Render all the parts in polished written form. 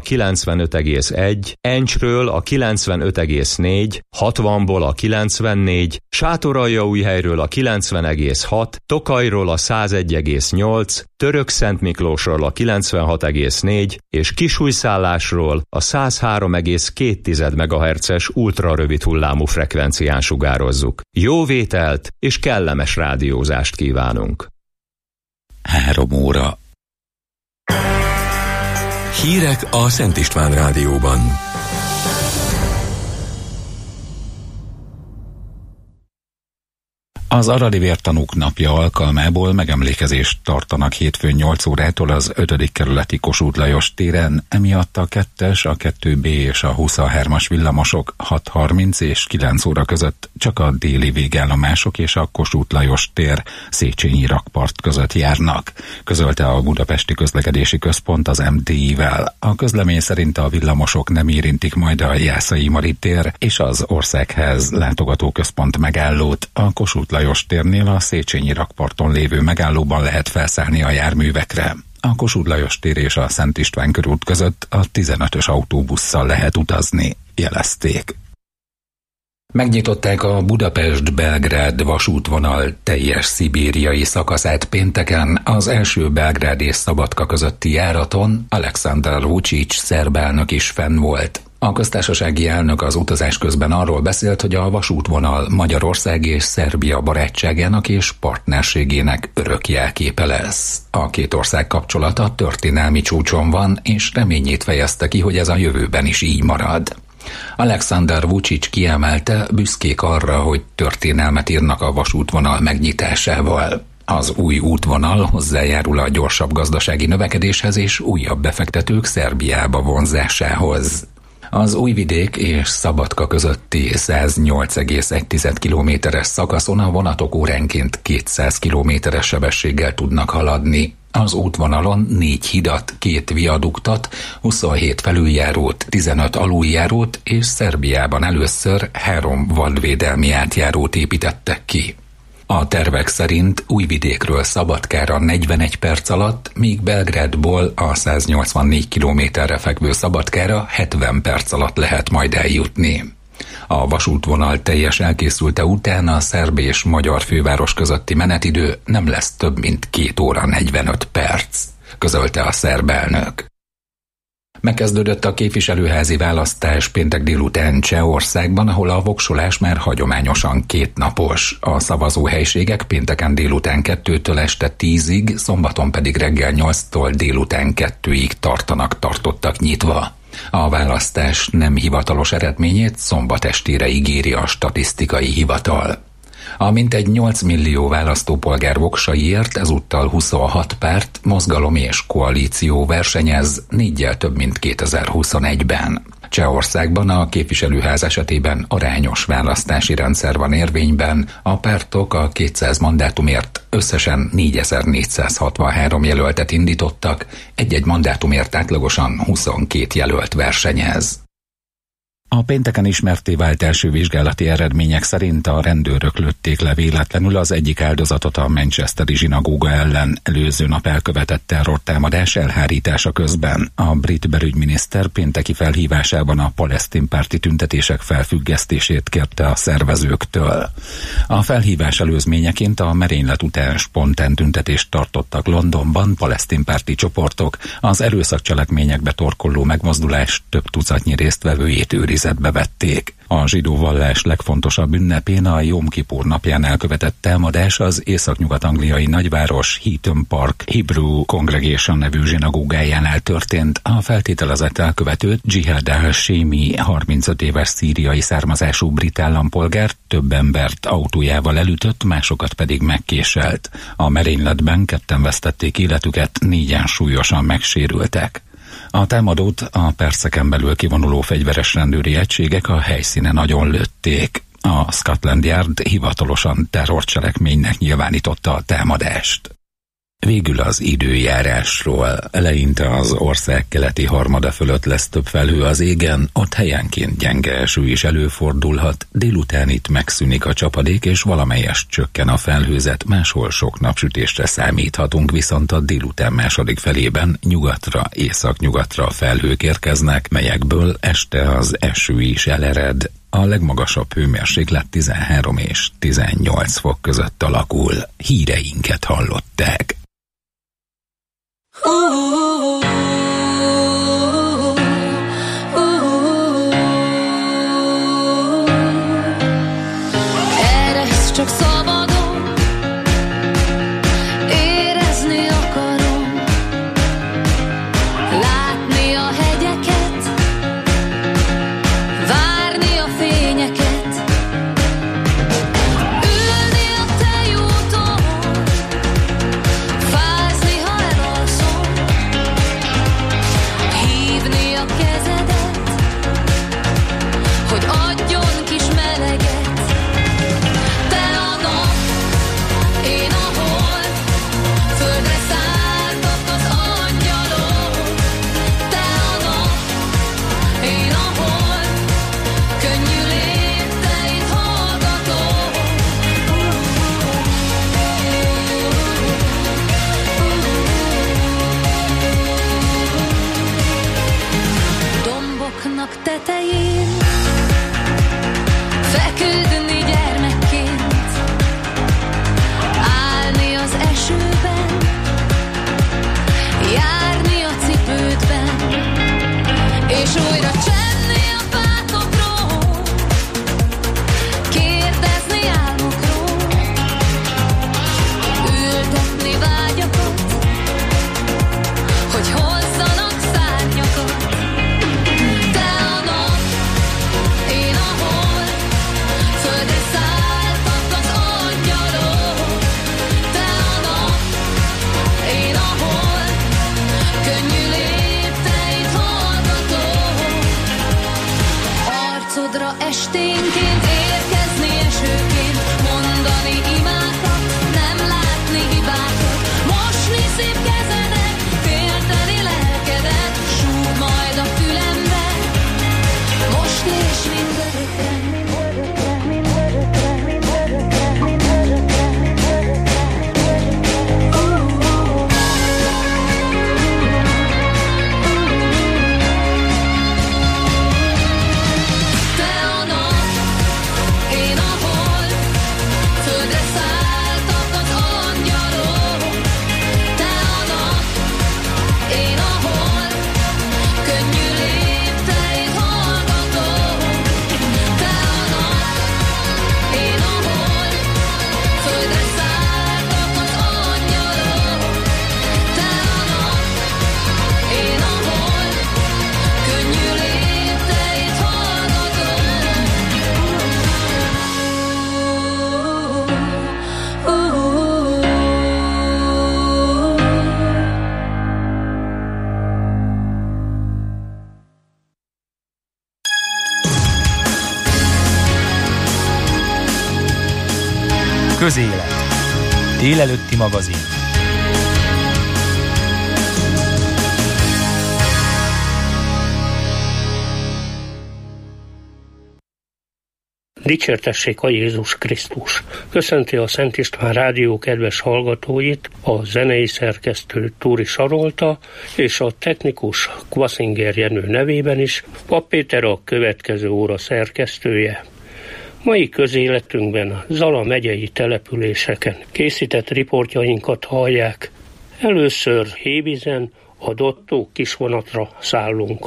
a 95,1, Encsről a 95,4, 60-ból a 94, Sátoraljaújhelyről a 90,6, Tokajról a 101,8, Törökszentmiklósról a 96,4 és Kisújszállásról a 103,2 MHz-es ultrarövid hullámú frekvencián sugározzuk. Jó vételt és kellemes rádiózást kívánunk! 3 óra. Hírek a Szent István Rádióban. Az aradi vértanúk napja alkalmából megemlékezést tartanak hétfőn 8 órától az 5. kerületi Kossuth Lajos téren, emiatt a 2-es, a 2B és a 23-as villamosok 6:30 és 9 óra között csak a déli végállomások és a Kossuth Lajos tér Széchenyi rakpart között járnak, közölte a Budapesti Közlekedési Központ az MTI-vel. A közlemény szerint a villamosok nem érintik majd a Jászai Mari tér és az Országház látogatóközpont megállót. A Kossuth Lajos térnél a Széchenyi rakparton lévő megállóban lehet felszállni a járművekre. A Kossuth Lajos tér és a Szent István körút között a 15-ös autóbusszal lehet utazni, jelezték. Megnyitották a Budapest-Belgrád vasútvonal teljes szibériai szakaszát pénteken. Az első Belgrád és Szabadka közötti járaton Aleksandar Vučić szerb elnök is fenn volt. A köztársasági elnök az utazás közben arról beszélt, hogy a vasútvonal Magyarország és Szerbia barátságának és partnerségének örök jelképe lesz. A két ország kapcsolata történelmi csúcson van, és reményét fejezte ki, hogy ez a jövőben is így marad. Aleksandar Vučić kiemelte, büszkék arra, hogy történelmet írnak a vasútvonal megnyitásával. Az új útvonal hozzájárul a gyorsabb gazdasági növekedéshez és újabb befektetők Szerbiába vonzásához. Az Újvidék és Szabadka közötti 108,1 kilométeres szakaszon a vonatok óránként 200 kilométeres sebességgel tudnak haladni. Az útvonalon 4 hidat, 2 viaduktat, 27 felüljárót, 15 aluljárót és Szerbiában először 3 vadvédelmi átjárót építettek ki. A tervek szerint Újvidékről Szabadkára 41 perc alatt, míg Belgrádból a 184 kilométerre fekvő Szabadkára 70 perc alatt lehet majd eljutni. A vasútvonal teljes elkészülte után a szerb és magyar főváros közötti menetidő nem lesz több mint 2 óra 45 perc, közölte a szerb elnök. Megkezdődött a képviselőházi választás péntek délután Csehországban, ahol a voksolás már hagyományosan 2 napos. A szavazóhelyiségek pénteken délután 2-től este 10-ig, szombaton pedig reggel 8-tól délután 2-ig tartottak nyitva. A választás nem hivatalos eredményét szombat estére ígéri a statisztikai hivatal. A mintegy 8 millió választópolgár voksaiért ezúttal 26 párt, mozgalom és koalíció versenyez, 4-jel több mint 2021-ben. Csehországban a képviselőház esetében arányos választási rendszer van érvényben, a pártok a 200 mandátumért összesen 4463 jelöltet indítottak, egy-egy mandátumért átlagosan 22 jelölt versenyez. A pénteken ismertté vált első vizsgálati eredmények szerint a rendőrök lőtték le véletlenül az egyik áldozatot a manchesteri zsinagóga ellen előző nap elkövetett terrortámadás elhárítása közben. A brit belügyminiszter pénteki felhívásában a palesztin párti tüntetések felfüggesztését kérte a szervezőktől. A felhívás előzményeként a merénylet után spontán tüntetést tartottak Londonban palesztin párti csoportok, az erőszakcselekményekbe torkolló megmozdulás több tucatnyi résztvevőjét őrizetbe vették. A zsidó vallás legfontosabb ünnepén, a Jom Kipur napján elkövetett támadás az északnyugat-angliai nagyváros Heaton Park Hebrew Congregation nevű zsinagógájánál történt. A feltételezett elkövetőt Jihad al-Shami 35 éves szíriai származású brit állampolgár több embert autójával elütött, másokat pedig megkéselt. A merényletben 2-en vesztették életüket, 4-en súlyosan megsérültek. A támadót a perceken belül kivonuló fegyveres rendőri egységek a helyszínen agyon lőtték. A Scotland Yard hivatalosan terrorcselekménynek nyilvánította a támadást. Végül az időjárásról. Eleinte az ország keleti harmada fölött lesz több felhő az égen, ott helyenként gyenge eső is előfordulhat, délután itt megszűnik a csapadék és valamelyest csökken a felhőzet, máshol sok napsütésre számíthatunk, viszont a délután második felében nyugatra, északnyugatra felhők érkeznek, melyekből este az eső is elered. A legmagasabb hőmérséklet 13 és 18 fok között alakul. Híreinket hallották. Eresz csak szabadon, érezni akarom, látni a hegyeket, várni a fényeket, ülni a tejúton, fázni, ha elalszom, hívni a kezedet, hogy adjon kis meleget. Te a nap, én a hold, földre szálltak az angyalok. Te a nap, én a hold, könnyű lépteit hallgatom. Domboknak tetején feküdni gyermekként, állni az esőben, járni a cipődben, és újra csenni a pátokról, kérdezni álmokról, ültetni vágyakat, hogy hozzanak szárnyakat. Te a nap, én a hold, földre szálltak az angyalok. Te a nap, én a hold, könnyű lépteit hallgatom. Arcodra esténként érkezni esőként, mondani imákat, nem látni hibákat, mosni szép kezedet, félteni lelkedet, súg majd a fülembe, most és mindörökre. Te a nap, én a hold, földre szálltak az angyalok. Te a nap, én a hold, könnyű lépteit hallgatom. Te a nap, én a hold, földre szálltak az angyalok. Te a nap, én a hold, könnyű lépteit hallgatom. Közélet. Délelőtti magazin. Dicsértessék a Jézus Krisztus! Köszönti a Szent István Rádió kedves hallgatóit, a zenei szerkesztő Túri Sarolta és a technikus Kvaszinger Jenő nevében is, Pap Péter a következő óra szerkesztője. Mai közéletünkben Zala megyei településeken készített riportjainkat hallják. Először Hévízen a Dottó kisvonatra szállunk.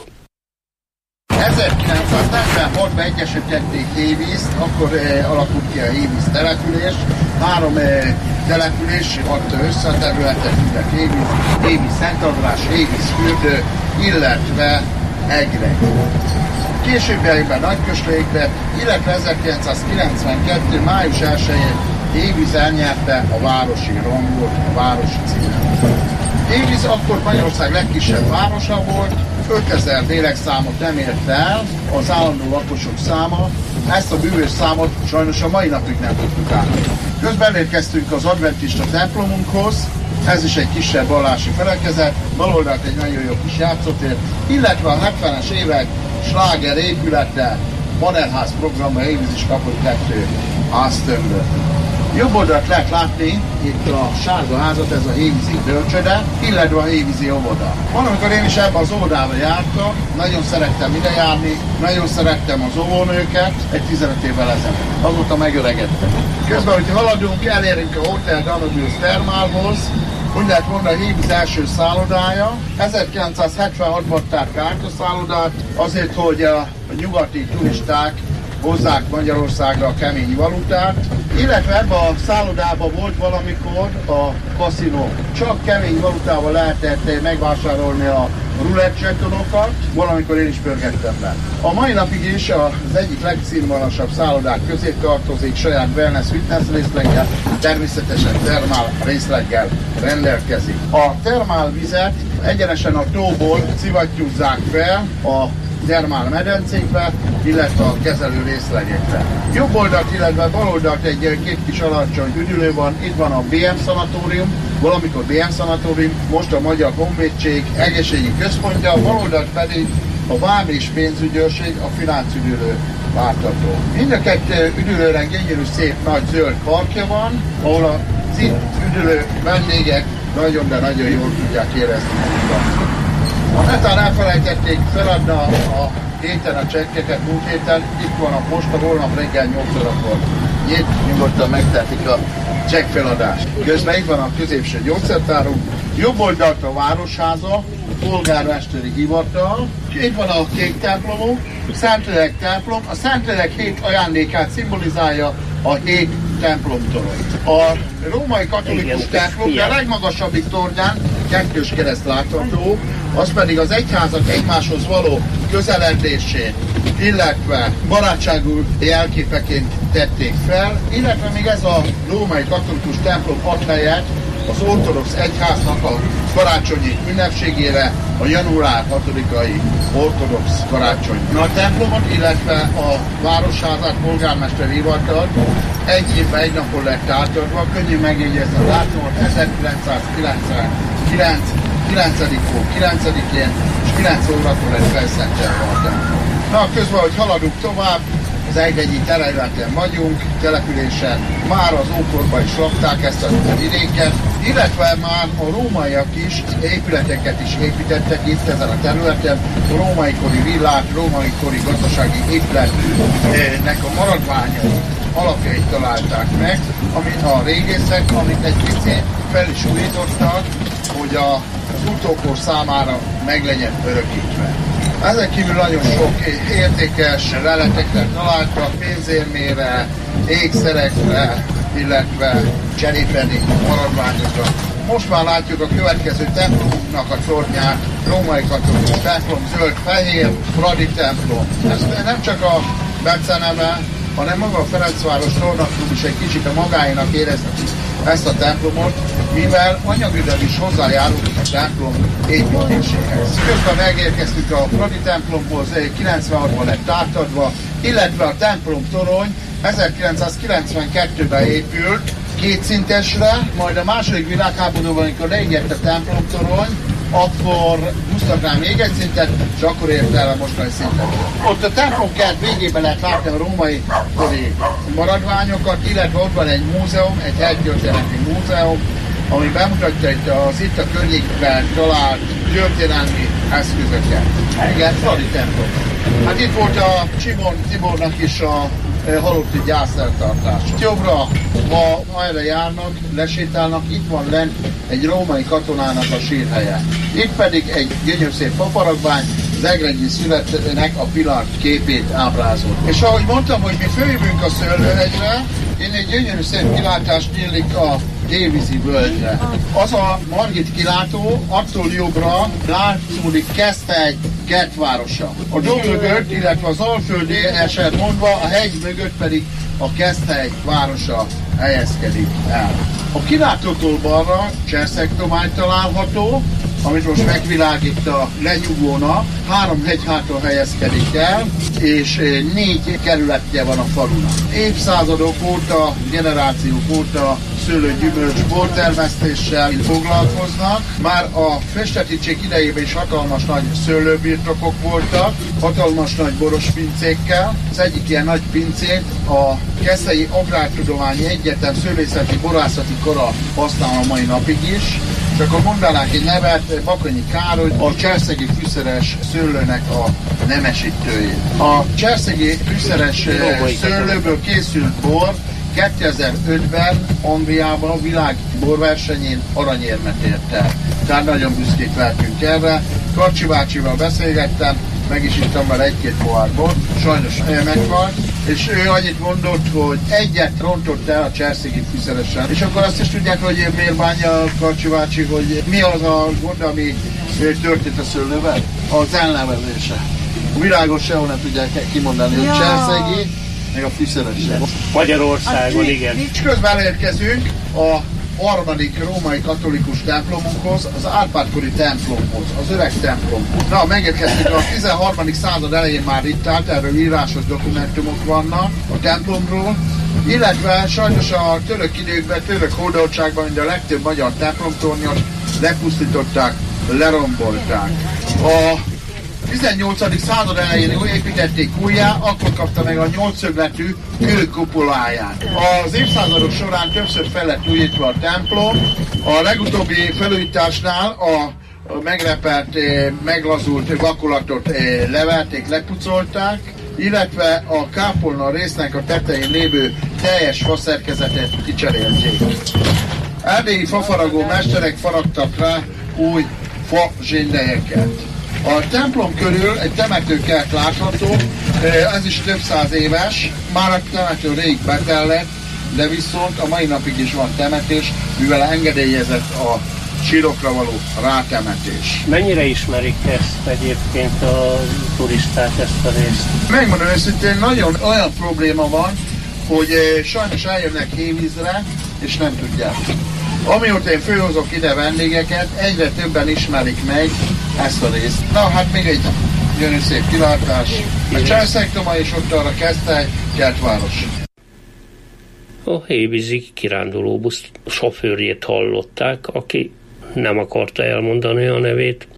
1946-ban egyesítették Hévízt, akkor alakult ki a Hévíz település. 3 település adta össze a területet, mindek Hévíz Szent András, Hévíz Fürdő, illetve Egreny. Későbbiekben Nagyköslékbe, illetve 1992. május 1-én Hévíz elnyerte a városi rangot, a városi címet. Hévíz akkor Magyarország legkisebb városa volt, 5000 lélekszámot nem ért el az állandó lakosok száma, ezt a bűvös számot sajnos a mai napig nem tudtuk át. Közben érkeztünk az adventista templomunkhoz, Ez is egy kisebb vallási felekezet, bal oldalt egy nagyon jó kis játszótér, illetve a 70-es évek sláger épülete, Mannerház programban Hévíz is kapott 2 háztömböt. Jobb oldalt lehet látni itt a sárga házat, ez a hévízi bölcsöde, illetve a hévízi óvoda. Valamikor én is ebben az óvodába jártam, nagyon szerettem ide járni, nagyon szerettem az óvónőket, egy 15 évvel ezelőtt. Azóta megöregedtem. Közben, hogy haladunk, elérünk a Hotel Danubius Thermalhoz, úgy lehet mondani, a Hévíz első szállodája. 1976-ban adták át a szállodát, azért, hogy a nyugati turisták hozzák Magyarországra a kemény valutát, illetve ebben a szállodában volt valamikor a kaszinó. Csak kemény valutával lehetett megvásárolni a roulette zsetonokat, valamikor én is pörgettem be. A mai napig is az egyik legszínvonalasabb szállodák közé tartozik, saját wellness fitness részleggel, természetesen termál részleggel rendelkezik. A termál vizet egyenesen a tóból szivattyúzzák fel a termál medencékbe, illetve a kezelő részlegekbe. Jobb oldalt, illetve bal oldalt egy két kis alacsony üdülő van, itt van a BM szanatórium, valamikor BM szanatórium, most a Magyar Honvédség egészségügyi központja, bal oldalt pedig a vám és pénzügyőrség, a finanszüdülő vártató. Mind a kettő üdülőre gyönyörű szép nagy zöld parkja van, ahol az itt üdülő vendégek nagyon, de nagyon jól tudják érezni magukat. Ha netán elfelejtették feladni a héten a csekkeket múlt héten, itt van a posta, holnap reggel 8 órakor nyugodtan megtehetik a csekkfeladást. Közben itt van a középső gyógyszertárunk, jobb oldalt a Városháza, a polgármesteri hivatal, itt van a kék templomunk, Szentlélek templom, a Szentlélek 7 ajándékát szimbolizálja a 7 templomtorony. A római katolikus templom, de a legmagasabbik tornyán kettős kereszt látható, az pedig az egyházak egymáshoz való közeledését, illetve barátságú jelképeként tették fel, illetve még ez a római katolikus templom ad helyet az ortodox egyháznak a karácsonyi ünnepségére, a január 6-ai ortodox karácsony. A templomot, illetve a városházát, polgármesteri hivatalt egy évben egy napon lett átadva, könnyű megjegyezni a dátumot, 1999. 9-én és 9 órakor egy felszentelve a templom. Na, közben, hogy haladunk tovább, az Egegyi területen vagyunk, településen már az ókorban is lakták ezt a vidéket, illetve már a rómaiak is épületeket is építettek itt ezen a területen, a római kori villát, római kori gazdasági épületnek a maradványai alapjait találták meg, amit a régészek, amit egy picit fel is újítottak, hogy az utókor számára meg legyen örökítve. Ezen kívül nagyon sok értékes leletekre találtak, pénzérmére, ékszerekre, illetve cserépeni maradványokra. Most már látjuk a következő templomunknak a tornyát, római katolikus templom, zöld-fehér, Fradi templom. Ez nem csak a beceneve, hanem maga a Ferencváros Tornaklub is egy kicsit a magáénak érezheti ezt a templomot, mivel anyagilag is hozzájárult a templom építéséhez. Közben megérkeztünk a Fradi templomhoz, 96-ban lett átadva, illetve a templom torony 1992-ben épült kétszintesre, majd a második világháborúban, amikor leégett a templom torony, akkor húztak rá még egy szintet, és akkor ért el a mostani szintet. Ott a templomkert végében lehet látni a római kori maradványokat, illetve ott van egy múzeum, egy helytörténeti múzeum, ami bemutatja itt a környékben talált történelmi eszközöket. Igen, Fradi templom. Hát itt volt a Csimon Tibornak is a halotti gyászszertartása. Jobbra, ha erre járnak, lesétálnak, itt van lent egy római katonának a sírhelye. Itt pedig egy gyönyörű szép paparagvány, az egregyi születnek a pillanat képét ábrázol. És ahogy mondtam, hogy mi följövünk a Szőlőhegyre, én egy gyönyörű szép kilátást nyílik a Hévízi völgyre. Az a Margit kilátó, attól jobbra látszódik Keszthely kertvárosa. A domb mögött, illetve az Alföldi eset mondva, a hegy mögött pedig a Keszthely városa helyezkedik el. A kilátótól balra Cserszegtomány található, amit most megvilágít a lenyugvó nap, 3 hegyháton helyezkedik el, és 4 kerületje van a falunak. Évszázadok óta, generációk óta szőlő-gyümölcs bortermesztéssel foglalkoznak. Már a festeticség idejében is hatalmas nagy szőlőbirtokok voltak, hatalmas nagy boros pincékkel. Az egyik ilyen nagy pincét a Keszthelyi Agrártudományi Egyetem szőlészeti borászati kara használ a mai napig is. És akkor mondanák egy nevet, Bakonyi Károly, a cserszegi fűszeres szőlőnek a nemesítőjét. A cserszegi fűszeres szőlőből készült bor 2005-ben Angliában a világ borversenyén aranyérmet ért el. Tehát nagyon büszkék lehetünk erre. Karcsi bácsival beszélgettem, meg is ittam vele egy-két pohár bort, sajnos meghalt, és ő annyit mondott, hogy egyet rontott el a cserszegi fűszeresen. És akkor azt is tudják, hogy miért bánja a Karcsi bácsi, hogy mi az a gond, ami történt a szőlővel? Az elnevezése. A világon sehol nem tudják kimondani, hogy cserszegi, meg a fűszeresen. Magyarországon, igen. És közben elérkezünk a harmadik római katolikus templomunkhoz, az Árpád-kori templomhoz, az öreg templomhoz. Na, megérkeztünk a 13. század elején már itt állt, erről írásos dokumentumok vannak a templomról, illetve sajnos a török időkben, török hódoltságban, mint a legtöbb magyar templomtornyot lepusztították, lerombolták. A 18. század elején építették újjá, akkor kapta meg a 8-szögletű kőkupoláját. Az évszázadok során többször fel lett újítva a templom. A legutóbbi felújításnál a megrepelt, meglazult vakulatot leverték, lepucolták, illetve a kápolna résznek a tetején lévő teljes faszerkezetet kicserélték. Erdélyi fafaragó mesterek faragtak rá új fa zséndelyeket. A templom körül egy temetőkert látható, ez is több száz éves, már a temető rég betellett, de viszont a mai napig is van temetés, mivel engedélyezett a sírokra való rátemetés. Mennyire ismerik ezt egyébként a turisták, ezt a részt? Megmondom őszintén, nagyon olyan probléma van, hogy sajnos eljönnek hévízre, és nem tudják. Amióta én főhozok ide vendégeket, egyre többen ismerik meg ezt a részt. Na, hát még egy gyönyörű szép kilátás. A Cselszegtoma és ott arra Keszthely, Kertváros. A hévízi kirándulóbusz sofőrjét hallották, aki nem akarta elmondani a nevét.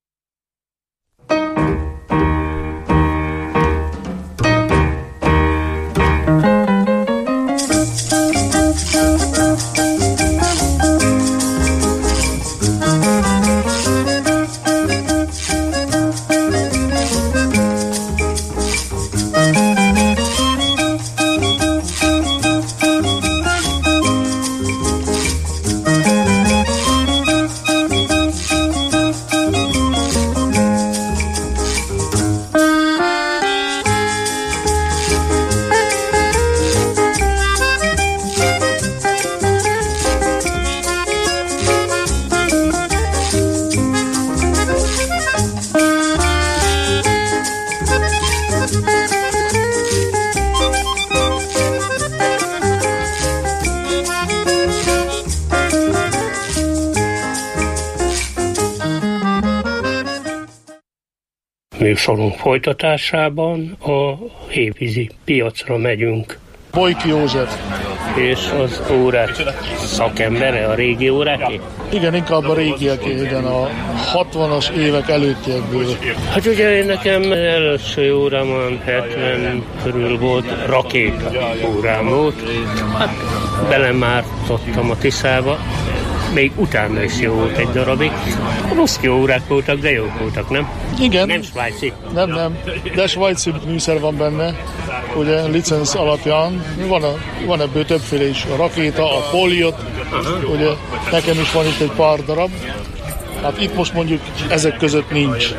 Műsorunk folytatásában a hévízi piacra megyünk. Bojki József. És az órák szakembere, a régi óráké? Igen, inkább a régieké, igen, a 60-as évek előttiekből. Hát ugye nekem első órám olyan 70 körül volt, rakéta órám volt. Hát belemártottam a Tiszába. Még utána is jó volt egy darabig. Ruszki órák voltak, de jók voltak, nem? Igen. Nem svájci. Nem. De svájci műszer van benne, ugye licenc alapján. Van ebből többféle is. A rakéta, a poliot, ugye nekem is van itt egy pár darab. Hát itt most mondjuk ezek között nincs.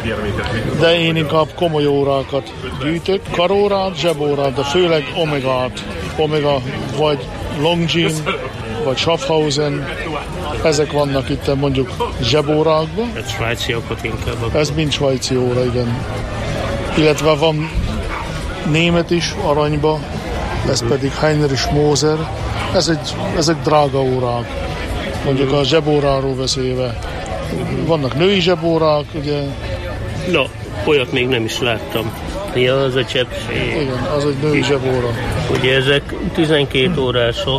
De én inkább komoly órákat gyűjtök. Karórát, zsebórát, de főleg omegát. Omega vagy Longines, vagy Schaffhausen, ezek vannak itt mondjuk zsebórákban. Ez svájciakat inkább. Ez mind svájci óra, igen. Illetve van német is aranyba, ez pedig Heinrich Moser. Ezek drága órák, mondjuk a zsebóráról beszélve. Vannak női zsebórák, ugye. No, Olyat még nem is láttam. Ja, az a cseppség. Igen, az egy női zsebóra. Ugye ezek 12 órások,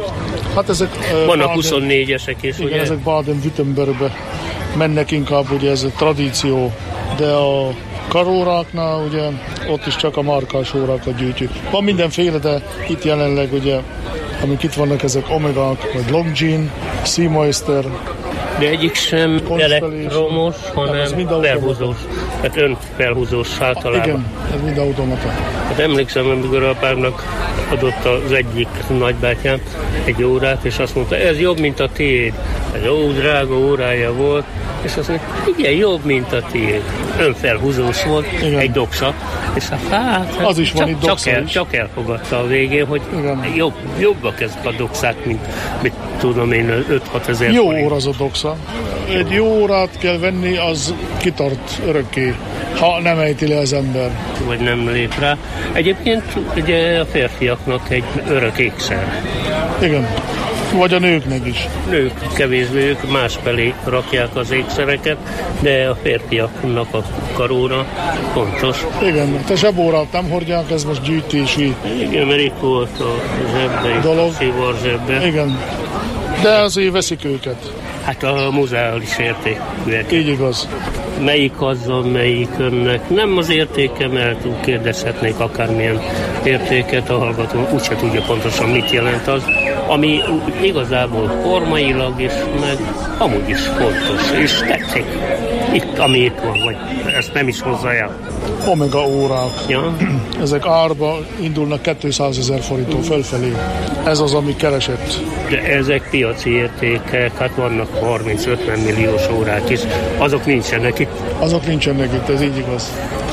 Hát ezek... vannak 24-esek is, igen, ugye? ezek Baden-Württembergbe mennek inkább, ugye ez egy tradíció, de a karóráknál ugye ott is csak a markás órákat gyűjtjük. Van mindenféle, de itt jelenleg ugye, amik itt vannak, ezek Omegák, vagy Longines, Seameister. De egyik sem elektromos, hanem felhúzós. Tehát önfelhúzós általában. Igen, ez mind automata. Hát emlékszem, amikor apámnak adott az egyik nagybátyám egy órát, és azt mondta, ez jobb, mint a tiéd. Ez jó drága órája volt, és azt mondta, igen, jobb, mint a tiéd. Önfelhúzós volt, igen. Egy doksa, és hát az is van itt doksa is. Csak elfogadta a végén, hogy jobbak ezek a dokszák, mint mit tudom én, 5-6 ezer jó forint. óra az a doksa. Egy jó órát kell venni, az kitart örökké, ha nem ejti le az ember. Vagy nem lép rá. Egyébként ugye a férfiaknak egy örök ékszer. Igen. Vagy a nőknek is. Nők kevésbé, ők másfelé rakják az ékszereket, de a férfiaknak a karóra fontos. Igen, te zsebórát nem hordják, ez most gyűjtési. Igen, mert itt volt a zsebbe, dolog. A szivar zsebbe. Igen, de azért veszik őket. Hát a muzeális értékűek. Így igaz. Melyik azzal, melyik önnek nem az értéke, mert kérdezhetnék akármilyen értéket, a hallgató úgyse tudja pontosan, mit jelent az, ami igazából formailag is, meg amúgy is fontos, és tetszik. Itt, ami itt van, vagy ezt nem is hozza el. Omega órák. Ja. Ezek árba indulnak 200 000 forinttól fölfelé. Ez az, ami keresett. De ezek piaci értékek, hát vannak 30-50 milliós órák is, azok nincsenek itt. Azok nincsenek itt, ez így igaz.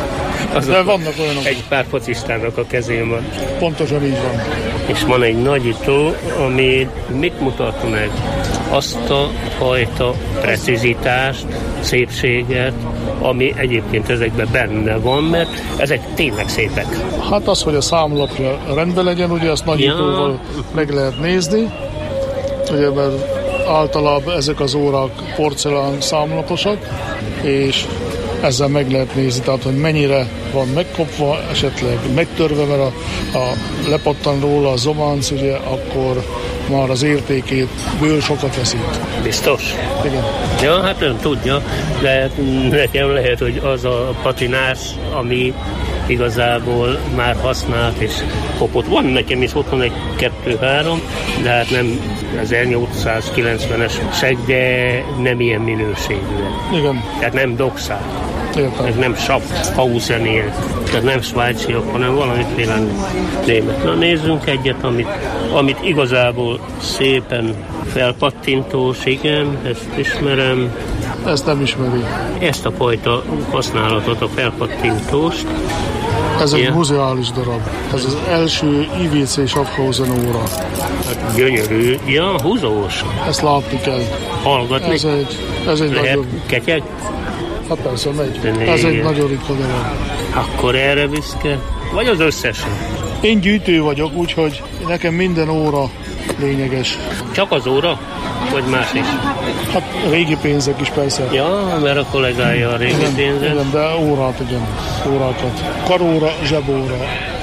De vannak olyanok. Egy pár focistának a kezén van. Pontosan így van. És van egy nagyító, ami mit mutat meg? Azt a fajta precizitást, szépséget, ami egyébként ezekben benne van, mert ezek tényleg szépek. Hát az, hogy a számlapja rendben legyen, ugye azt nagyítóval meg lehet nézni, ugye, mert általában ezek az órák porcelán számlaposak, és ezzel meg lehet nézni, tehát hogy mennyire van megkopva, esetleg megtörve, mert a lepattan róla a zománc, ugye, akkor már az értékéből sokat veszít. Biztos? Igen. Ja, hát ön tudja, de nekem lehet, hogy az a patinás, ami igazából már használt és kopott. Van nekem is otthon egy 2-3, de hát nem 1890-es seg, de nem ilyen minőségűek. Igen. Tehát nem dokszák. Értem. Ez nem Schaffhausenél, tehát nem svájciak, hanem valamiféle német. Na nézzünk egyet, amit igazából szépen felpattintós, igen, ezt ismerem. Ezt nem ismeri. Ezt a fajta használatot, a felpattintóst. Ez egy muzeális darab. Ez az első IWC Schaffhausen óra. Hát gyönyörű, ja, húzós. Ezt látni kell. Hallgatni. Ez egy lehet nagyon... ketyeg? Hát persze, megy. Ez egy nagyon ritka darab. Akkor erre büszke? Vagy az összesen? Én gyűjtő vagyok, úgyhogy nekem minden óra lényeges. Csak az óra? Vagy más is? Hát régi pénzek is persze. Ja, mert a kollégája a régi pénzek. Igen, de órát, igen. Órákat. Karóra, zsebóra,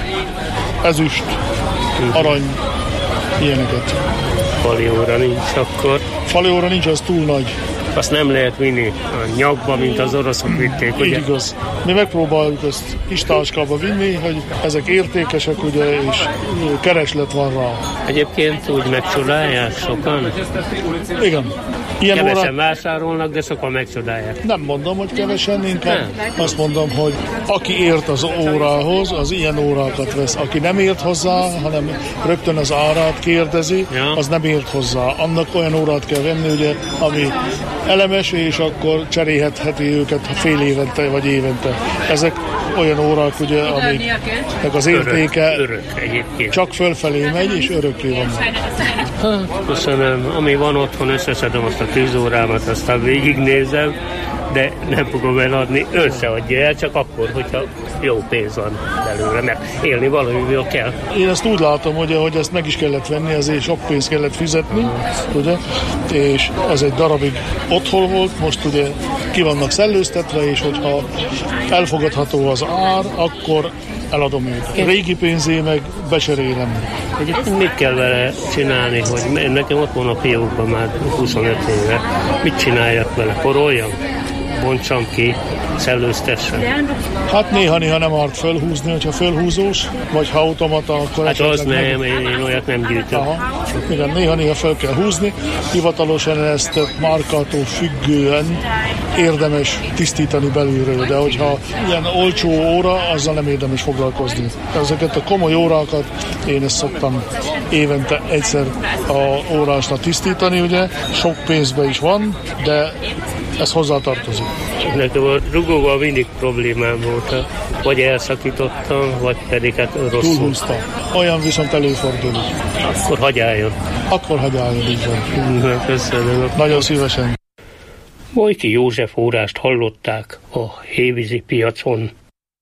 ezüst, arany, ilyeneket. Fali óra nincs akkor. Fali óra nincs, az túl nagy. Azt nem lehet vinni a nyakba, mint az oroszok vitték, ugye? Így igaz. Mi megpróbáljuk ezt kis táskába vinni, hogy ezek értékesek, ugye, és kereslet van rá. Egyébként úgy megcsodálják sokan? Igen. Ilyen kevesen vásárolnak, de sokan megcsodálják. Nem mondom, hogy kevesen, inkább azt mondom, hogy aki ért az órához, az ilyen órákat vesz. Aki nem ért hozzá, hanem rögtön az árát kérdezi, az nem ért hozzá. Annak olyan órát kell venni, ugye, ami elemes, és akkor cserélhetheti őket fél évente vagy évente. Ezek olyan órák, ugye, amiknek az értéke örök egyébként. Csak fölfelé megy, és örökké van. Hát, köszönöm. Ami van otthon, összeszedem azt a 10 órámat, aztán végignézem, de nem fogom eladni, összeadja el, csak akkor, hogyha jó pénz van belőle, mert élni valamivel kell. Én ezt úgy látom, ugye, hogy ezt meg is kellett venni, ezért sok pénzt kellett fizetni, ugye, és ez egy darabig otthon volt, most ugye ki vannak szellőztetve, és hogyha elfogadható az ár, akkor eladom őt. Régi pénzé meg becserélem. Egyébként mit kell vele csinálni, hogy nekem ott van a fiókban már 25 éve. Mit csináljak vele? Poroljam? Bontsam ki? Szellőztessen? Hát néha-néha nem árt fölhúzni, hogyha fölhúzós, vagy ha automata, akkor hát az nem, én olyat nem gyűjtöm. Aha. Igen, néha-néha fel kell húzni. Hivatalosan ezt márkától függően érdemes tisztítani belülről, de hogyha ilyen olcsó óra, azzal nem érdemes foglalkozni. Ezeket a komoly órákat én ezt szoktam évente egyszer a órásnak tisztítani, ugye sok pénzbe is van, de ez hozzátartozik. Nekem a rugóval mindig problémám volt, vagy elszakítottam, vagy pedig hát rosszul. Túlhúztam. Olyan viszont előfordul. Akkor hagyjáljon. Akkor hagyjáljon, így van. Köszönöm. Nagyon szívesen. Bojki József órást hallották a hévízi piacon.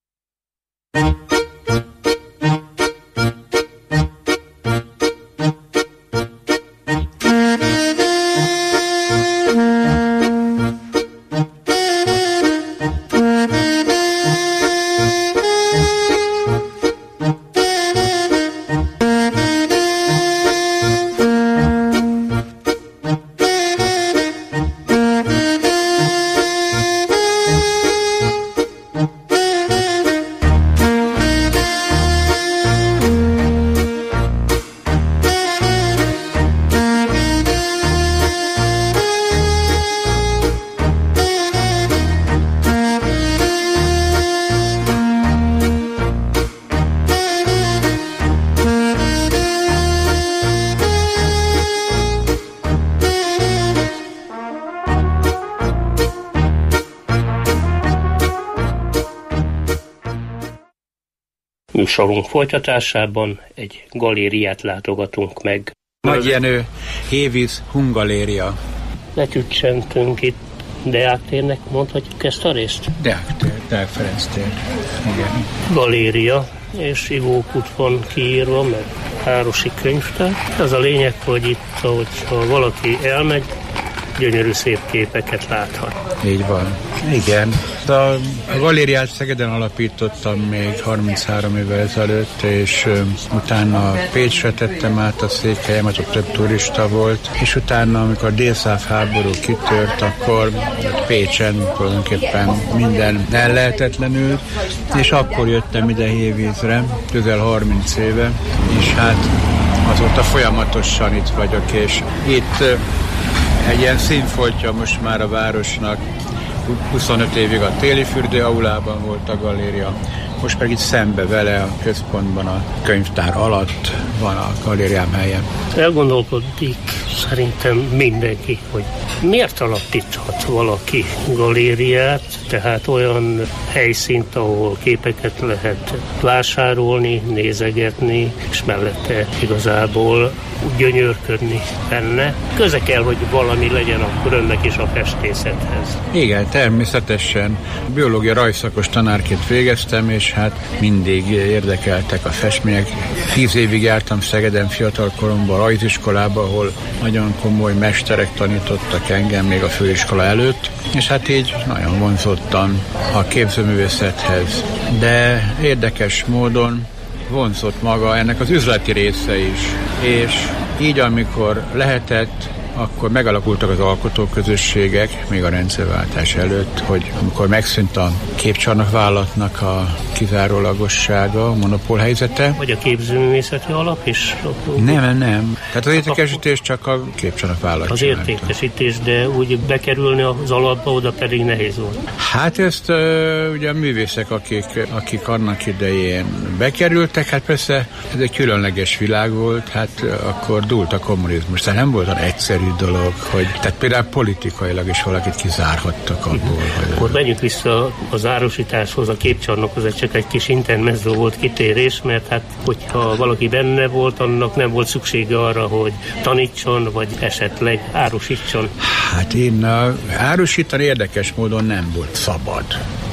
Műsorunk folytatásában egy galériát látogatunk meg. Nagy Jenő, Hévíz Hungaléria. Lecsüccsentünk itt Deák térnek, mondhatjuk ezt a részt? Deák tér, Deák Ferenc tér, igen. Galéria, és ivókút van kiírva, meg Árosi könyvtár. Ez a lényeg, hogy itt, hogyha valaki elmegy, gyönyörű szép képeket láthat. Így van. Igen. A galériát Szegeden alapítottam még 33 évvel ezelőtt, és utána Pécsre tettem át a székhelyemet, ott több turista volt, és utána, amikor a délszláv háború kitört, akkor Pécsen tulajdonképpen minden ellehetetlenült, és akkor jöttem ide Hévízre, közel 30 éve, és hát azóta folyamatosan itt vagyok, és itt egy ilyen színfoltja most már a városnak. 25 évig a Téli Fürdő aulában volt a galéria, most pedig itt szembe vele a központban a könyvtár alatt van a galériám helye. Elgondolkodik szerintem mindenki, hogy miért alapíthat valaki galériát, tehát olyan helyszínt, ahol képeket lehet vásárolni, nézegetni, és mellette igazából gyönyörködni benne. Köze kell, hogy valami legyen akkor önnek is a festészethez. Igen, természetesen. Biológia rajszakos tanárként végeztem, és hát mindig érdekeltek a festmények. 10 évig jártam Szegeden fiatal koromban a rajziskolába, ahol nagyon komoly mesterek tanítottak engem még a főiskola előtt, és hát így nagyon vonzottan a képzőművészethez. De érdekes módon vonzott maga ennek az üzleti része is, és így amikor lehetett, akkor megalakultak az alkotóközösségek, még a rendszerváltás előtt, hogy amikor megszűnt a képcsarnokvállalatnak a kizárólagossága, a monopólhelyzete. Vagy a képzőművészeti alap is? Nem. Tehát az értékesítés csak a képcsarnokvállalat. Az értékesítés, de úgy bekerülni az alapba, oda pedig nehéz volt. Hát ezt ugye a művészek, akik annak idején bekerültek, hát persze ez egy különleges világ volt, hát akkor dúlt a kommunizmus. Tehát nem volt olyan egyszerű dolog, hogy tehát például politikailag is valakit kizárhattak abból. Akkor menjünk vissza az árusításhoz, a képcsarnokhoz, ez csak egy kis intermezzo volt kitérés, mert hát hogyha valaki benne volt, annak nem volt szüksége arra, hogy tanítson, vagy esetleg árusítson. Hát én árusítani érdekes módon nem volt szabad.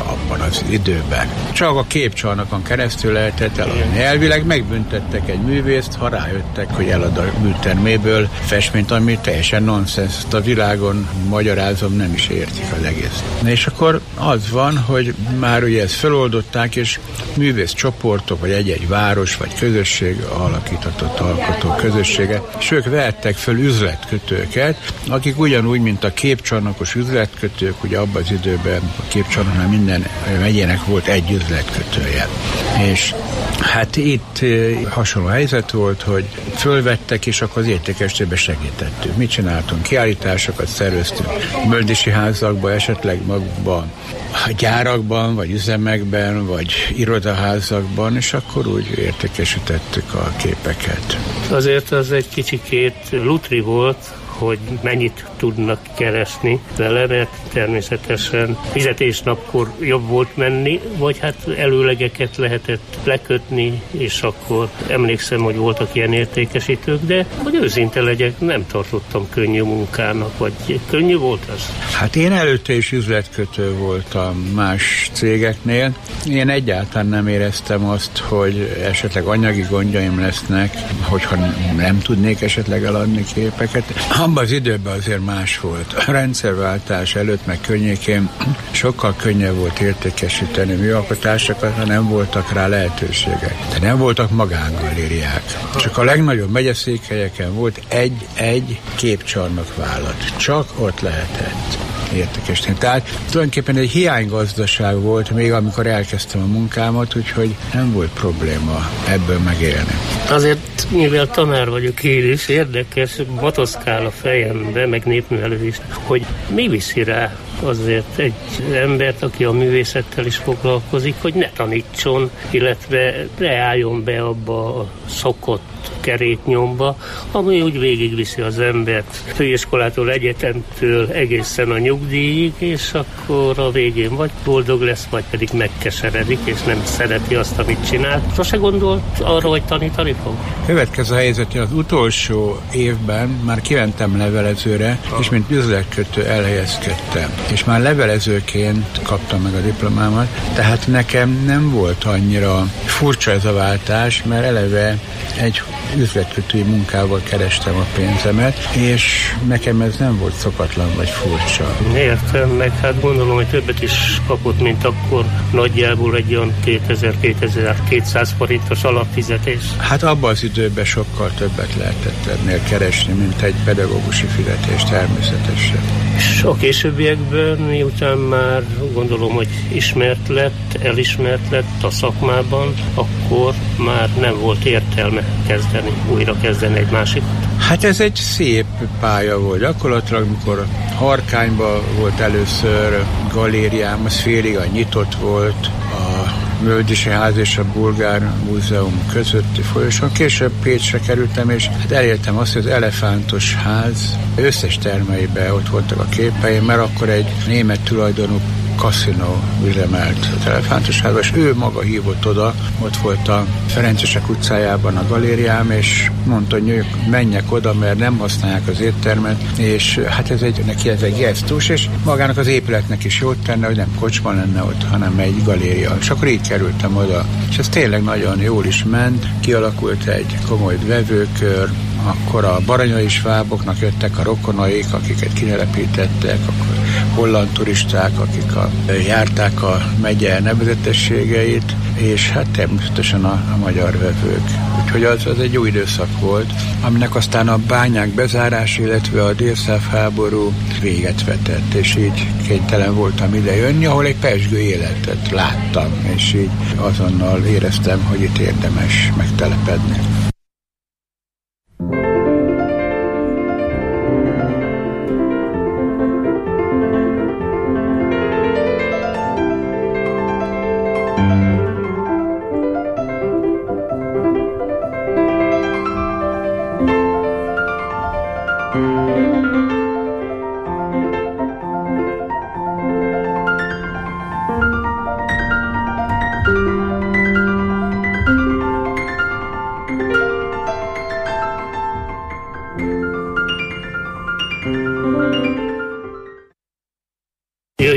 abban az időben. Csak a képcsarnokon keresztül lehetett eladni. Elvileg megbüntettek egy művészt, ha rájöttek, hogy elad a műterméből festményt, ami teljesen nonsens. A világon, magyarázom, nem is értik az egész. És akkor az van, hogy már ugye ezt feloldották, és művészcsoportok, vagy egy-egy város, vagy közösség alakítatott alkotó közössége, és ők vehettek föl üzletkötőket, akik ugyanúgy, mint a képcsarnokos üzletkötők, ugye abban az időben a képcsarnoknál minden megyének volt egy üzletkötője. És hát itt hasonló helyzet volt, hogy fölvettek, és akkor az értékesítőbe segítettünk. Mit csináltunk? Kiállításokat szerveztünk möldisi házakba, esetleg magukban, gyárakban, vagy üzemekben, vagy irodaházakban, és akkor úgy értékesítettük a képeket. Azért az egy kicsikét lutri volt, hogy mennyit tudnak keresni vele, mert természetesen fizetésnapkor jobb volt menni, vagy hát előlegeket lehetett lekötni, és akkor emlékszem, hogy voltak ilyen értékesítők, de hogy őszinte legyek, nem tartottam könnyű munkának, vagy könnyű volt az? Hát én előtte is üzletkötő voltam más cégeknél. Én egyáltalán nem éreztem azt, hogy esetleg anyagi gondjaim lesznek, hogyha nem tudnék esetleg eladni képeket. Abban az időben azért más volt. A rendszerváltás előtt meg környékén sokkal könnyebb volt értékesíteni műalkotásokat, ha nem voltak rá lehetőségek. De nem voltak magángalériák. Csak a legnagyobb megyeszékhelyeken volt egy képcsarnokvállalat. Csak ott lehetett értékesíteni. Tehát tulajdonképpen egy hiánygazdaság volt, még amikor elkezdtem a munkámat, úgyhogy nem volt probléma ebből megélni. Azért, mivel tanár vagyok én is, érdekes, batoszkál a fejembe, meg népművelő is, hogy mi viszi rá azért egy embert, aki a művészettel is foglalkozik, hogy ne tanítson, illetve ne álljon be abba a szokott keréknyomba, ami úgy végigviszi az embert főiskolától, egyetemtől egészen a nyugdíjig, és akkor a végén vagy boldog lesz, vagy pedig megkeseredik, és nem szereti azt, amit csinál. Sose gondolt arra, hogy tanítani fog? Következő helyzet, hogy az utolsó évben már kimentem levelezőre, és mint üzletkötő elhelyezkedtem. És már levelezőként kaptam meg a diplomámat, tehát nekem nem volt annyira furcsa ez a váltás, mert eleve egy üzletkötői munkával kerestem a pénzemet, és nekem ez nem volt szokatlan vagy furcsa. Értem, meg hát gondolom, hogy többet is kapott, mint akkor nagyjából egy olyan 2000-2200 forintos alapfizetés. Hát abban az időben sokkal többet lehetett ennél keresni, mint egy pedagógusi fizetés természetesen. És a későbbiekben, miután már gondolom, hogy ismert lett, elismert lett a szakmában, akkor már nem volt értelme újra kezdeni egy másikat. Hát ez egy szép pálya volt. Gyakorlatilag, amikor Harkányban volt először galériám, az félig a nyitott volt, a Möldisi Ház és a Bulgár Múzeum közötti folyosón. Később Pécsre kerültem, és hát elértem azt, hogy az Elefántos Ház összes termeiben ott voltak a képeim, mert akkor egy német tulajdonú kaszinó üzemelt az Elefántos Házban, és ő maga hívott oda, ott volt a Ferencesek utcájában a galériám, és mondta, hogy menjek oda, mert nem használják az éttermet, és hát neki ez egy gesztus, és magának az épületnek is jót tenne, hogy nem kocsma lenne ott, hanem egy galéria. És akkor így kerültem oda. És ez tényleg nagyon jól is ment, kialakult egy komoly vevőkör, akkor a baranyai sváboknak jöttek a rokonaik, akiket kinelepítettek, akkor holland turisták, akik járták a megye nevezetességeit, és hát természetesen a magyar vevők. Úgyhogy az egy jó időszak volt, aminek aztán a bányák bezárása, illetve a délszláv háború véget vetett, és így kénytelen voltam ide jönni, ahol egy pezsgő életet láttam, és így azonnal éreztem, hogy itt érdemes megtelepedni.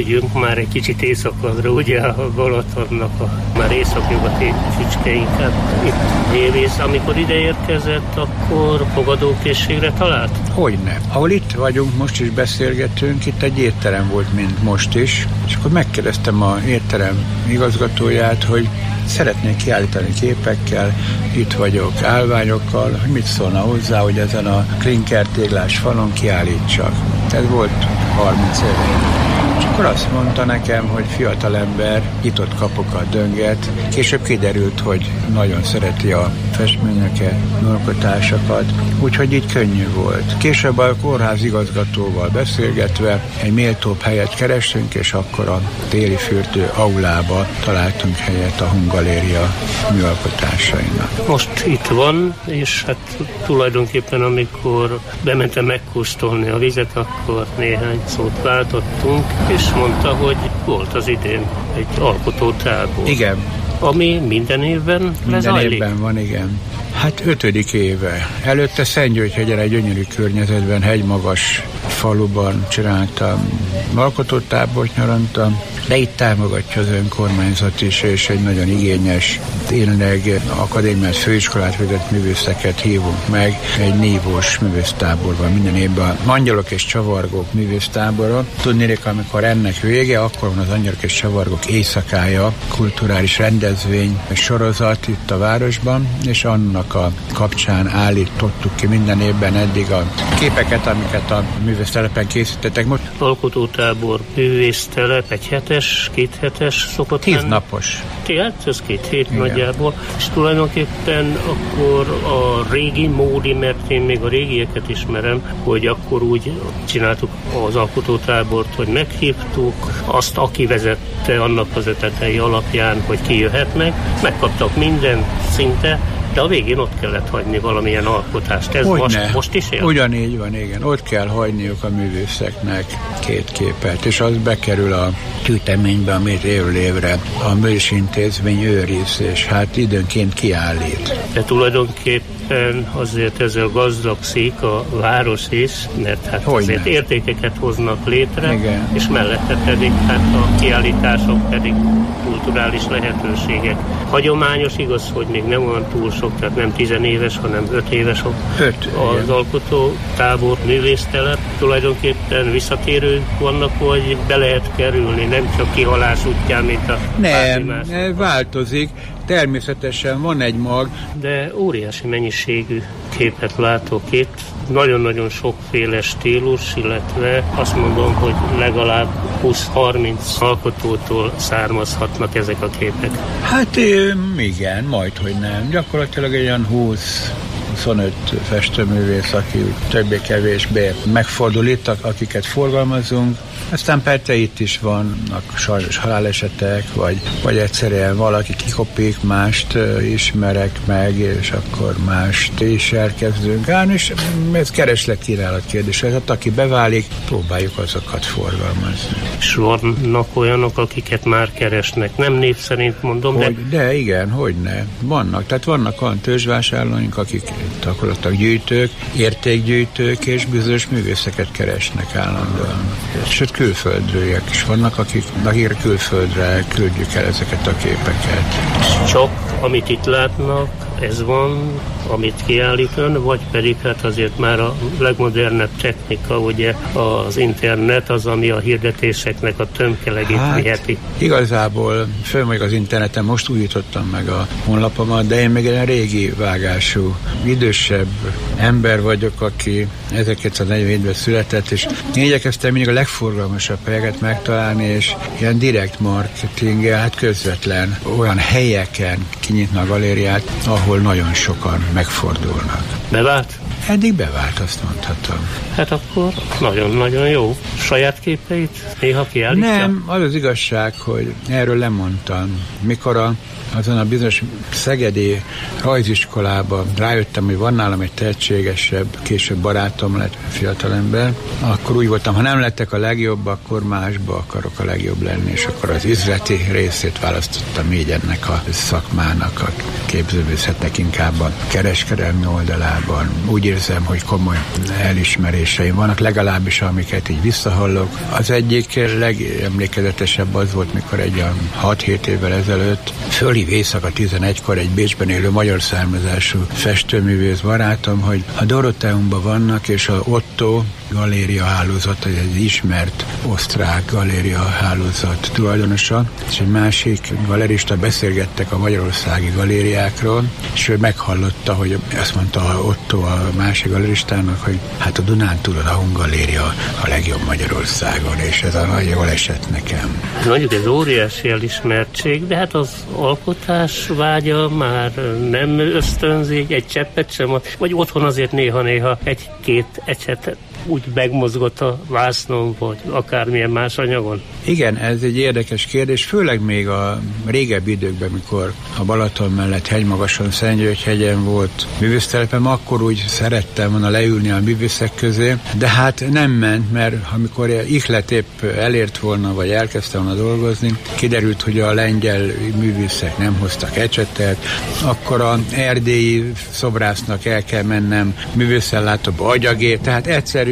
vigyünk már egy kicsit északadra, ugye a Balatonnak már északnyugati csücske inkább itt Hévíz. Amikor ide érkezett, akkor fogadókészségre talált? Hogyne. Ahol itt vagyunk, most is beszélgetünk, itt egy étterem volt, mint most is, és akkor megkérdeztem az étterem igazgatóját, hogy szeretnék kiállítani képekkel, itt vagyok állványokkal, hogy mit szólna hozzá, hogy ezen a klinkertéglás falon kiállítsak. Ez volt 30 éve. És akkor azt mondta nekem, hogy fiatalember nyitott kapokat dönget. Később kiderült, hogy nagyon szereti a festményeket, alkotásokat, úgyhogy így könnyű volt. Később a kórház igazgatóval beszélgetve egy méltóbb helyet kerestünk, és akkor a téli fürdő aulába találtunk helyet a Hungaléria műalkotásainak. Most itt van, és hát tulajdonképpen amikor bementem megkóstolni a vizet, akkor néhány szót váltottunk, és mondta, hogy volt az idén egy alkotótábor. Igen. Ami minden évben lezajlik? Minden évben van, igen. Hát 5. éve. Előtte Szentgyörgyhegyen egy gyönyörű környezetben, hegymagas faluban csináltam alkotótábort, nyarantam, de itt támogatja az önkormányzat is, és egy nagyon igényes, tényleg akadémiát, főiskolát vezet művészeket hívunk meg. Egy nívós művésztáborban minden évben Angyalok és Csavargók művésztábora. Tudnék, amikor ennek vége, akkor van az Angyalok és Csavargók éjszakája, kulturális rendezvény, sorozat itt a városban, és annak a kapcsán állítottuk ki minden évben eddig a képeket, amiket a művésztelepen készítettek. Most alkotótábor, művésztelep, egy hetes, 2 hetes szokott 10 napos. Tehát ez 2 hét nagyjából, és tulajdonképpen akkor a régi módi, mert én még a régieket ismerem, hogy akkor úgy csináltuk az alkotótábort, hogy meghívtuk azt, aki vezette annak az ötletei alapján, hogy ki jöhetnek, megkaptak mindent szinte, de a végén ott kellett hagyni valamilyen alkotást. Ez most is él? Ugyanígy van, igen. Ott kell hagyniuk a művészeknek 2 képet, és az bekerül a gyűjteménybe, amit évről évre a művészíntézmény őriz, és hát időnként kiállít. De tulajdonképpen azért ezzel gazdagszik a város is, mert hát azért értékeket hoznak létre, igen. És mellette pedig hát a kiállítások pedig kulturális lehetőségek. Hagyományos, igaz, hogy még nem olyan túl sok, tehát nem 10 éves, hanem 5 éves az alkotótábor, művésztelep. Tulajdonképpen visszatérők vannak, hogy be lehet kerülni, nem csak kihalás útján, mint a nem, változik. Természetesen van egy mag. De óriási mennyiségű képet látok itt. Nagyon-nagyon sokféle stílus, illetve azt mondom, hogy legalább 20-30 alkotótól származhatnak ezek a képek. Hát igen, majdhogy nem. Gyakorlatilag egy olyan 20-25 festőművész, aki többé-kevésbé megfordul itt, akiket forgalmazunk. Aztán persze itt is vannak sajnos halálesetek, vagy egyszerűen valaki kikopik, mást ismerek meg, és akkor mást is elkezdünk állni, és ez kereslet-kínálat kérdés. Tehát aki beválik, próbáljuk azokat forgalmazni. És vannak olyanok, akiket már keresnek, nem név szerint mondom, de igen, hogyne. Vannak. Tehát vannak olyan tőzsvásárlóink, akik gyakorlatilag gyűjtők, értékgyűjtők, és bizonyos művészeket keresnek állandóan. Sőt, külföldről is vannak, akik külföldre küldjük el ezeket a képeket. Csak amit itt látnak, ez van, amit kiállít ön, vagy pedig hát azért már a legmodernebb technika, ugye az internet az, ami a hirdetéseknek a tömkelegét viheti. Igazából fölmegyek az interneten, most újítottam meg a honlapomat, de én még egy régi vágású, idősebb ember vagyok, aki 1947-ben született, és én igyekeztem mindig a legforgalmasabb helyeket megtalálni, és ilyen direkt marketinggel, hát közvetlen olyan helyeken kinyitna a galériát, ahol nagyon sokan megfordulnak. Bevált? Eddig bevált, azt mondhatom. Hát akkor nagyon-nagyon jó. Saját képeit néha kiállítja? Nem, az az igazság, hogy erről lemondtam. Mikor azon a bizonyos szegedi rajziskolában rájöttem, hogy van nálam egy tehetségesebb, később barátom lett, fiatalember, akkor úgy voltam, ha nem lettek a legjobb, akkor másba akarok a legjobb lenni, és akkor az üzleti részét választottam így ennek a szakmának. képzőművészetnek inkább a kereskedelmi oldalában. Úgy érzem, hogy komoly elismeréseim vannak, legalábbis amiket így visszahallok. Az egyik legemlékezetesebb az volt, mikor egy 6-7 évvel ezelőtt fölhív éjszaka 11-kor egy Bécsben élő magyar származású festőművész barátom, hogy a Dorotheumban vannak, és a Otto galéria hálózat, egy ismert osztrák galéria hálózat tulajdonosa, és egy másik galerista beszélgettek a magyarországi galériákról, és ő meghallotta, hogy azt mondta Otto a másik galeristának, hogy hát a Dunántúlon a Hun galéria a legjobb Magyarországon, és ez a nagy jól esett nekem. Mondjuk ez óriási elismertség, de hát az alkotás vágya már nem ösztönzi egy cseppet sem, vagy otthon azért néha-néha egy-két ecsetet úgy megmozgott a vásznon, vagy akármilyen más anyagon? Igen, ez egy érdekes kérdés, főleg még a régebbi időkben, mikor a Balaton mellett hegymagason Szentgyörgyhegyen volt művésztelepem, akkor úgy szerettem volna leülni a művészek közé, de hát nem ment, mert amikor ihlet épp elért volna, vagy elkezdtem volna dolgozni, kiderült, hogy a lengyel művészek nem hoztak ecsetet, akkor a erdélyi szobrásznak el kell mennem művészellátóba agyagért, tehát egyszerűen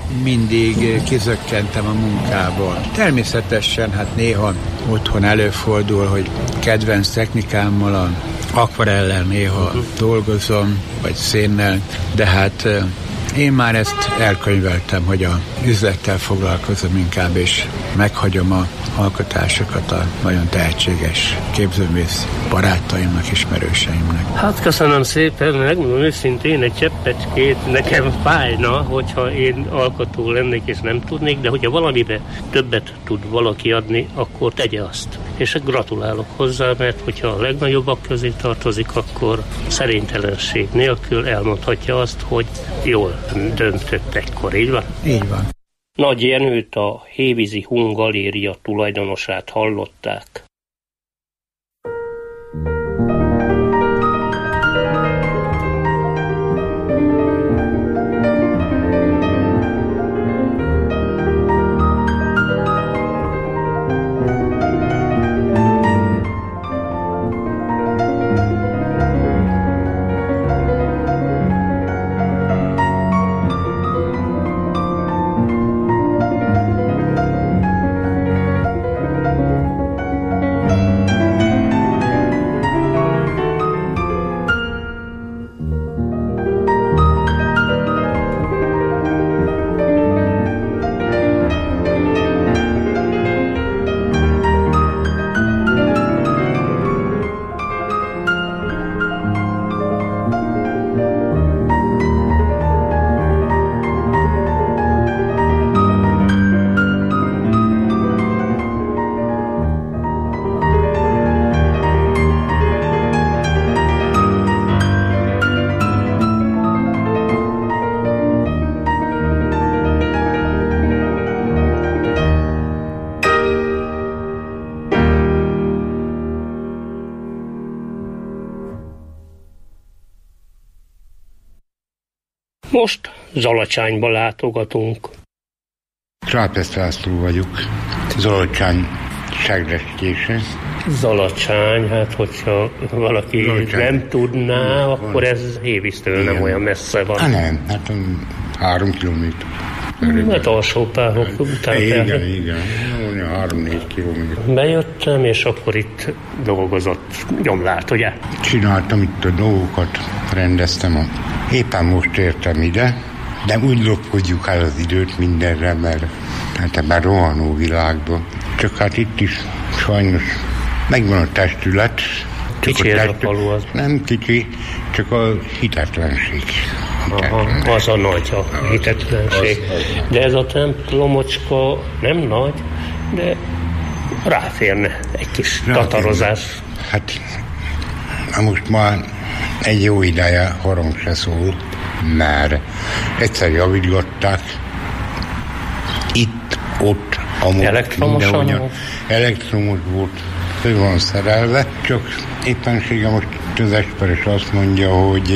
mindig kizökkentem a munkából. Természetesen hát néha otthon előfordul, hogy kedvenc technikámmal, a akvarellel néha dolgozom, vagy szénnel, de hát én már ezt elkönyveltem, hogy a üzlettel foglalkozom inkább, és meghagyom a alkotásokat a nagyon tehetséges képzőművész barátaimnak, ismerőseimnek. Hát köszönöm szépen, megmondom őszintén, egy cseppecskét nekem fájna, hogyha én alkotó lennék és nem tudnék, de hogyha valamibe többet tud valaki adni, akkor tegye azt. És gratulálok hozzá, mert hogyha a legnagyobbak közé tartozik, akkor szerénytelenség nélkül elmondhatja azt, hogy jól döntött egykor, így van? Így van. Nagy Jenőt, a Hévízi Hun galéria tulajdonosát hallották. Most Zalacsányba látogatunk. Trápesz László vagyok, Zalacsány segrestése. Zalacsány, hát hogyha valaki Zalacsány nem tudná, akkor ez Hévíztől nem olyan messze van. Nem, hát 3 kilométer. Hát alsópárok után. Igen, 3-4 kilométer. Bejöttem, és akkor itt dolgozott Gyomlárt, ugye? Csináltam itt a dolgokat, rendeztem. Éppen most értem ide, de úgy lopkodjuk el az időt mindenre, mert hát ebben rohanó világban. Csak hát itt is sajnos megvan a testület. Kicsi ez a falu az? Nem kicsi, csak a hitetlenség. Aha, az a nagy, a hitetlenség. De ez a templomocska nem nagy, de ráférne egy kis tatarozás. Hát most már egy jó ideje harang se szól, mert egyszer javítgatták, itt, ott, amúgy elektromosan? Elektromos volt, ő van szerelve, csak éppensége most az esperes azt mondja,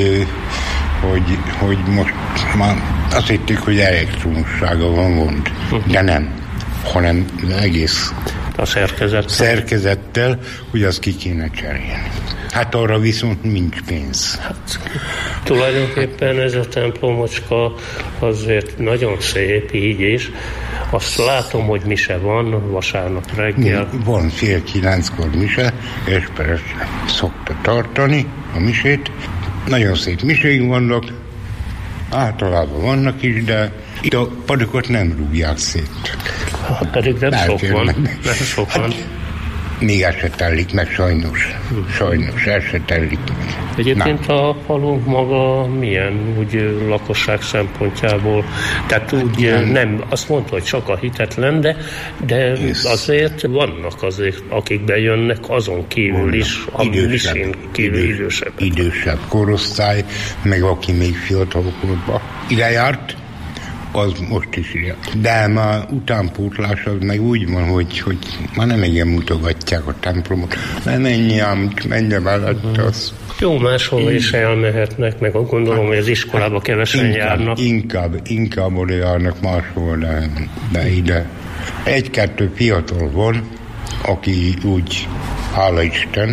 hogy most már azt hitték, hogy elektromossága van gond, de nem, hanem egész a szerkezettel, hogy azt ki kéne cserélni. Hát arra viszont nincs pénz. Hát, tulajdonképpen ez a templomocska azért nagyon szép így is. Azt látom, hogy mise van vasárnap reggel. Van 8:30 mise, Esperes szokta tartani a misét. Nagyon szép misék vannak, általában vannak is, de itt a padokot nem rúgják szét. Pedig nem sok van. Nem sok van. Még el se tellik meg, sajnos. Sajnos, el se tellik meg. Egyébként a falu maga milyen, úgy lakosság szempontjából? Tehát úgy nem, azt mondta, hogy csak a hitetlen, de azért vannak azért, akik bejönnek azon kívül is, a misén kívül idősebb korosztály, meg aki még fiatalokban ide járt, az most is ide. De már utánpótlás az meg úgy van, hogy már nem igen mutogatják a templomot. Nem menj ám, menj mellett az. Jó, máshol is elmehetnek, meg gondolom, hogy az iskolába kevesen járnak. Inkább oda járnak máshol, de ide. Egy-kettő fiatal van, aki úgy, hála Isten,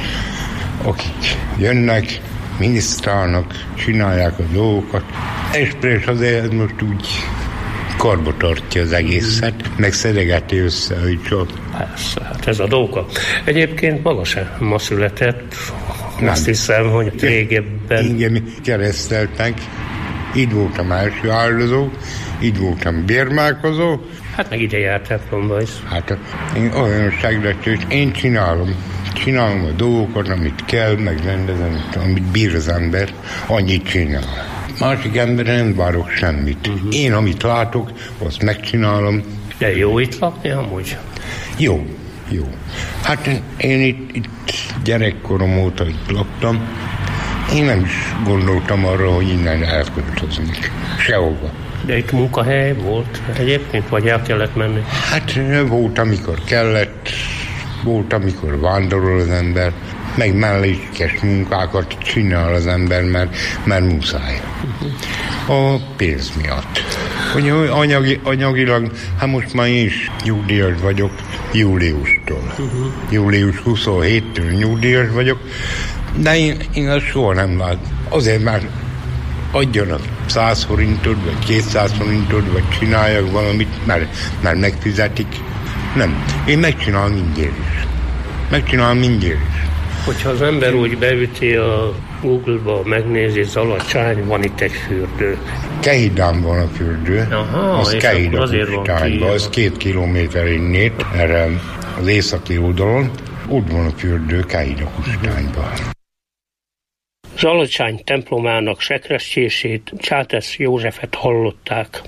akik jönnek, minisztrálnak, csinálják a dolgokat. Esperes azért most úgy karba tartja az egészet, meg szedegeti össze, hogy csak. Persze, hát ez a dolga. Egyébként maga sem ma született, azt hiszem, hogy régebben. Igen, kereszteltek, így voltam első áldozó, így voltam bérmálkozó. Hát meg ide járt templomba is. Hát én olyan segítő, én csinálom a dolgokat, amit kell, meg rendezem, amit bír az ember, annyit csinál. Másik emberre nem várok semmit. Én, amit látok, azt megcsinálom. De jó itt lakni amúgy? Jó. Hát én itt gyerekkorom óta itt laktam. Én nem is gondoltam arra, hogy innen elköltöznék. Sehova. De itt munkahely volt egyébként, vagy el kellett menni? Hát volt, amikor kellett, volt, amikor vándorol az ember, meg mellékes munkákat csinál az ember, mert muszáj. A pénz miatt. Hogy anyagilag, hát most már én is nyugdíjas vagyok júliustól. Július 27-től nyugdíjas vagyok, de én azt soha nem látom. Azért már adjanak 100 forintot, vagy 200 forintot, vagy csináljak valamit, mert megfizetik. Nem. Én megcsinálom mindjárt is. Hogyha az ember úgy beüti a Google-ba, megnézi Zalacsány, van itt egy fürdő. Kehidán van a fürdő. Aha, az Kehida Kustányban, az 2 kilométer innét, erre az északi oldalon. Ott van a fürdő Kehida Kustányban. Zalacsány templomának sekrestjését, Csátes Józsefet hallották.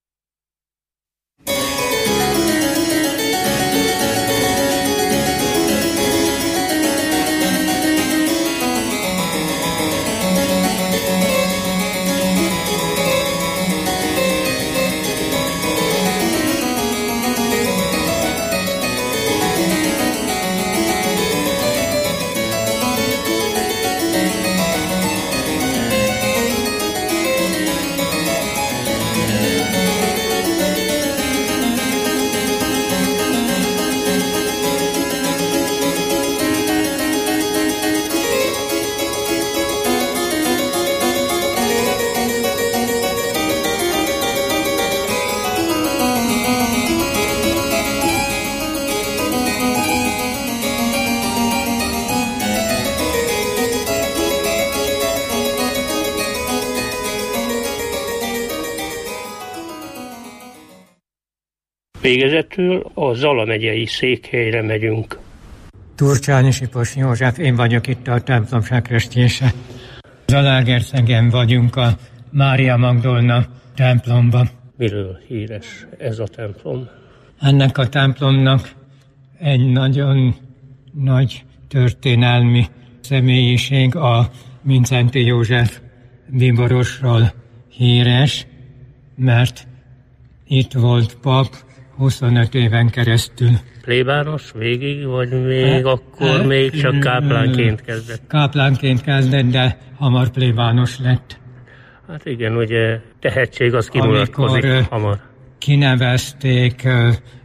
Végezetül a Zala megyei székhelyre megyünk. Turcsányi Sipos József, én vagyok itt a templom sekrestjése. Zalaegerszegen vagyunk a Mária Magdolna templomban. Miről híres ez a templom? Ennek a templomnak egy nagyon nagy történelmi személyiség, a Mindszenty József bíborosról híres, mert itt volt pap 25 éven keresztül. Plébános végig, vagy még akkor még csak káplánként kezdett? Káplánként kezdett, de hamar plébános lett. Hát igen, ugye tehetség az kimulatkozik hamar. Kinevezték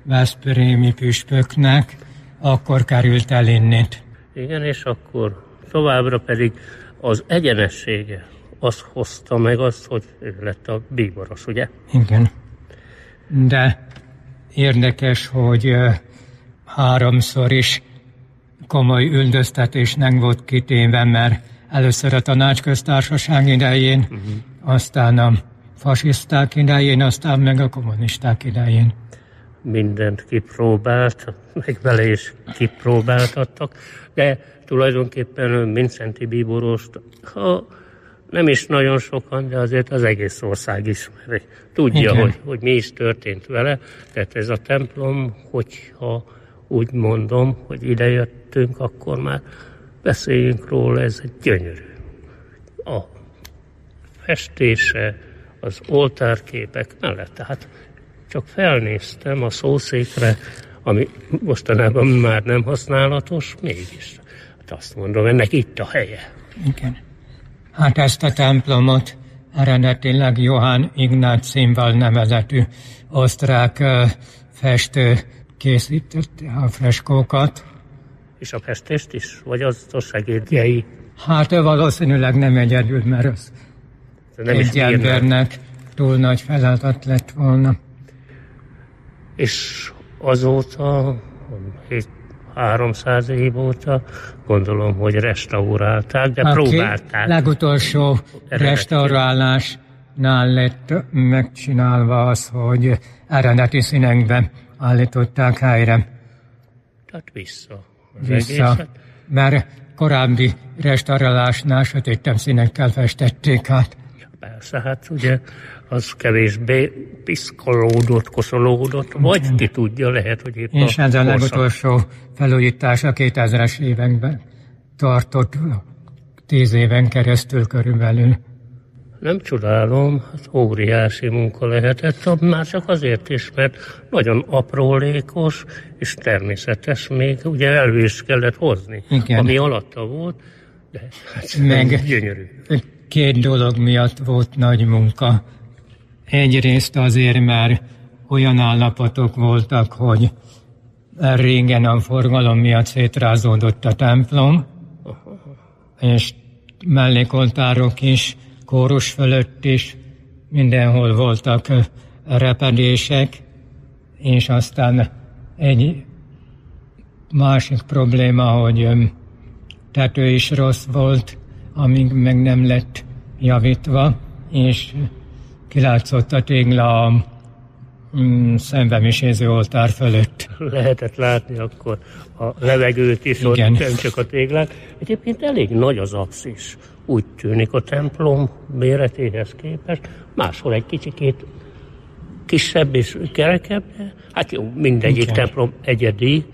veszprémi püspöknek, akkor került el innét. Igen, és akkor továbbra pedig az egyenessége az hozta meg azt, hogy ő lett a bíboros, ugye? Igen. De érdekes, hogy 3-szor is komoly üldöztetésnek volt kitéve, mert először a Tanácsköztársaság idején, aztán a fasiszták idején, aztán meg a kommunisták idején. Mindent kipróbált, meg vele is kipróbáltattak, de tulajdonképpen Mindszenty bíborost, ha nem is nagyon sokan, de azért az egész ország ismeri. Tudja, hogy mi is történt vele, tehát ez a templom, hogyha úgy mondom, hogy ide jöttünk, akkor már beszéljünk róla, ez egy gyönyörű. A festése, az oltárképek mellett, tehát csak felnéztem a szószékre, ami mostanában már nem használatos, mégis. Hát azt mondom, ennek itt a helye. Igen. Hát ezt a templomot eredetileg Johann Ignác Színvall nevezetű osztrák festő készítette a freskókat. És a festést is? Vagy az a segédjei? Hát valószínűleg nem egyedül, mert az nem egy embernek túl nagy feladat lett volna. És azóta, 300 év óta, gondolom, hogy restaurálták, de próbálták. Legutolsó restaurálásnál lett megcsinálva az, hogy eredeti színekben állították helyre. Tehát vissza. Mert korábbi restaurálásnál sötétebb színekkel festették át. Persze, hát ugye az kevésbé piszkolódott, koszolódott, vagy ki tudja, lehet, hogy épp és ez a legutolsó felújítás a 2000-es években tartott 10 éven keresztül körülbelül. Nem csodálom, hát óriási munka lehetett, már csak azért is, mert nagyon aprólékos, és természetes még, ugye elő is kellett hozni, igen, ami alatta volt, de hát meg gyönyörű. 2 dolog miatt volt nagy munka. Egyrészt azért, mert olyan állapotok voltak, hogy régen a forgalom miatt szétrázódott a templom, és mellékoltárok is, kórus fölött is, mindenhol voltak repedések, és aztán egy másik probléma, hogy tető is rossz volt, amíg meg nem lett javítva, és kilátszott a tégla a szembemiséző oltár fölött. Lehetett látni akkor a levegőt is, igen, ott nem csak a téglát. Egyébként elég nagy az apszis. Úgy tűnik a templom méretéhez képest. Máshol egy kicsikét kisebb és kerekebb. Hát jó, mindegyik igen, templom egyedi.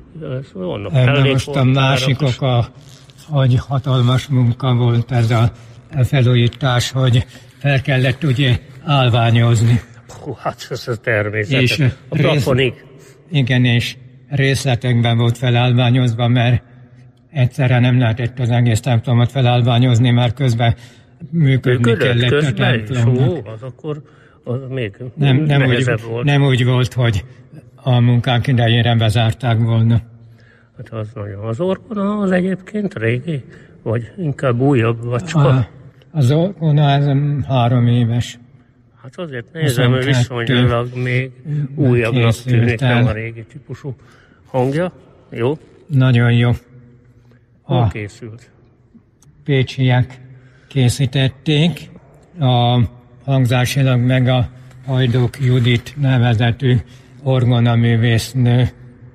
Most a másik oka, hogy hatalmas munka volt ez a felújítás, hogy fel kellett ugye állványozni. Hát ez a természetes. És a plafonig. Igen, és részletekben volt felállványozva, mert egyszerre nem lehetett az egész templomot felállványozni, mert közben működni kellett a templomnak. Az akkor az még nem úgy volt, hogy a munkák idejére bezárták volna. Hát az nagyon. Az orgona az egyébként régi, vagy inkább újabb vacska? Az orgona ez 3 éves. Hát azért nézem, hogy viszonylag még újabbnak tűnik, nem a régi típusú hangja. Jó? Nagyon jó. Hol készült? Pécsiek készítették. A hangzásilag meg a Hajduk Judit nevezetű orgonaművésznőnek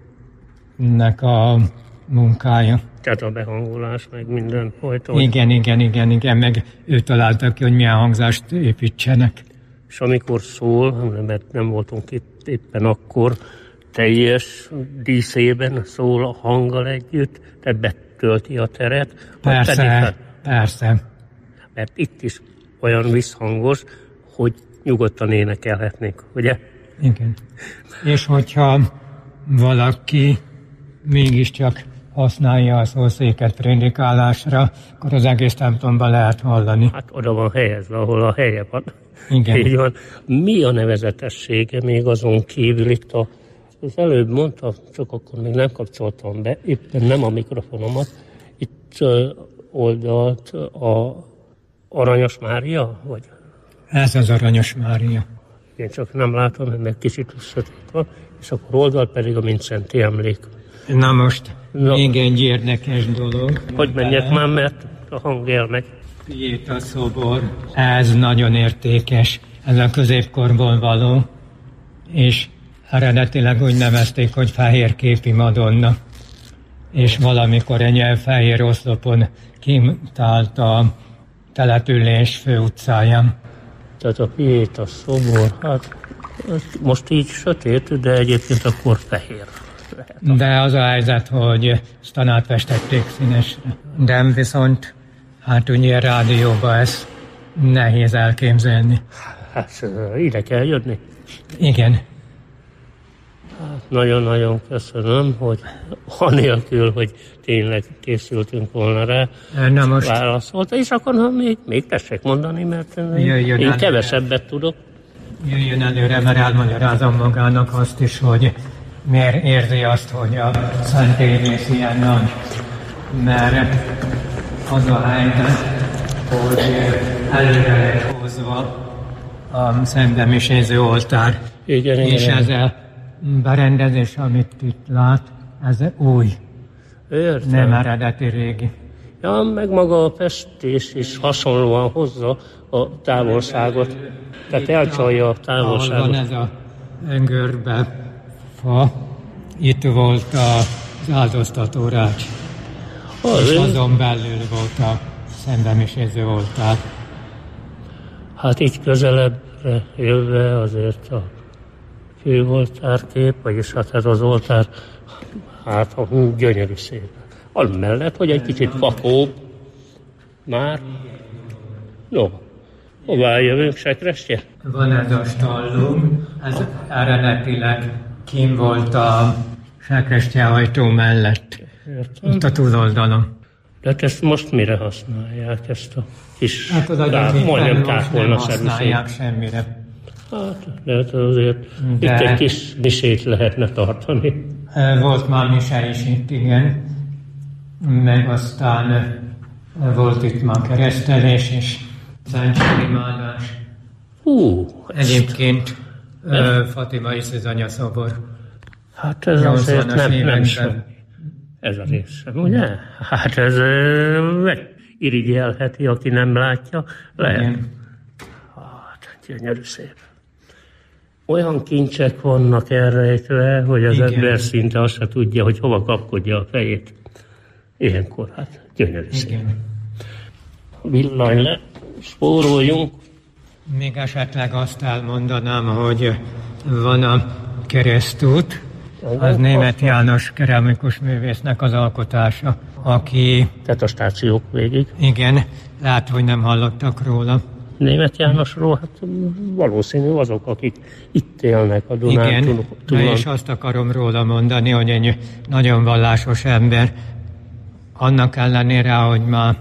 a munkája. Tehát a behangolás, meg minden folyton. Igen, meg ő találtak ki, hogy milyen hangzást építsenek. És amikor szól, mert nem voltunk itt éppen akkor, teljes díszében szól a hanggal együtt, tehát betölti a teret. Persze. Mert itt is olyan visszhangos, hogy nyugodtan énekelhetnénk, ugye? Igen. És hogyha valaki mégiscsak használja a szószéket prédikálásra, akkor az egész templomban lehet hallani. Hát oda van helyezve, ahol a helye van. Igen. Így van. Mi a nevezetessége még azon kívül itt az előbb mondta, csak akkor még nem kapcsoltam be, éppen nem a mikrofonomat, itt oldalt a Aranyos Mária, vagy? Ez az Aranyos Mária. Én csak nem látom, mert kicsit sötét van, és akkor oldalt pedig a Mindszenty emlék. Na most, még egy érdekes dolog. Hogy menjek már, mert a hang elmegy. Pieta szobor, ez nagyon értékes, ez a középkorból való, és eredetileg úgy nevezték, hogy fehérképi Madonna. És valamikor egy fehér oszlopon kint állt a település főutcáján. Tehát a Pieta szobor, hát most így sötét, de egyébként akkor fehér. De az a helyzet, hogy ezt átfestették színesre. De viszont, hát ugye rádióban ezt nehéz elképzelni. Hát ide kell jönni. Igen. Hát, nagyon-nagyon köszönöm, hogy anélkül, hogy tényleg készültünk volna rá, na most válaszolta, és akkor még tessék mondani, mert én kevesebbet tudok. Jöjjön előre, mert elmagyarázom magának azt is, hogy miért érzi azt, hogy a szentélyrész ilyen nagy. Mert az a helyzet, hogy előre lett hozva a szentemiséző oltár. Igen, és igen. ez a berendezés, amit itt lát, ez új. Értem. Nem eredeti régi. Ja, meg maga a festés is hasonlóan hozza a távolságot. Tehát elcsalja a távolságot. Ahol van ez a görbe fa, itt volt az áldoztató rács. És azon belül volt a szentemiséző oltár. Hát így közelebbre jövve azért a főoltárkép, vagyis hát ez az oltár, hát gyönyörű szép. Amellett, hogy egy kicsit vakóbb már. No, hová jövünk, Sekrestye? Van ez a stallum, ez eredetileg kim volt a Sekrestye ajtó mellett. Értem. Itt a túloldalon. De ezt most mire használják, ezt a kis Hát majdnem most nem használják szép. semmire. Hát, de azért itt egy kis misét lehetne tartani. Volt már mise is itt, igen. Meg aztán volt itt már keresztelés és szentségimádás. Egyébként Fatima Iszizanya szobor. Hát ez azért nem sem. Ez a rész sem, ugye? Hát ez irigyelheti, aki nem látja. Lehet. Igen. Hát, gyönyörű szép. Olyan kincsek vannak elrejtve, hogy az ember szinte azt se tudja, hogy hova kapkodja a fejét. Ilyenkor, hát gyönyörű szép. Villany le, spóroljunk. Még esetleg azt elmondanám, hogy van a keresztút, az Németh János keramikus művésznek az alkotása, aki... Tehát a stációk végig. Igen, lehet, hogy nem hallottak róla. Németh Jánosról, hát valószínű azok, akik itt élnek a Dunán. Igen, és azt akarom róla mondani, hogy egy nagyon vallásos ember, annak ellenére, hogy már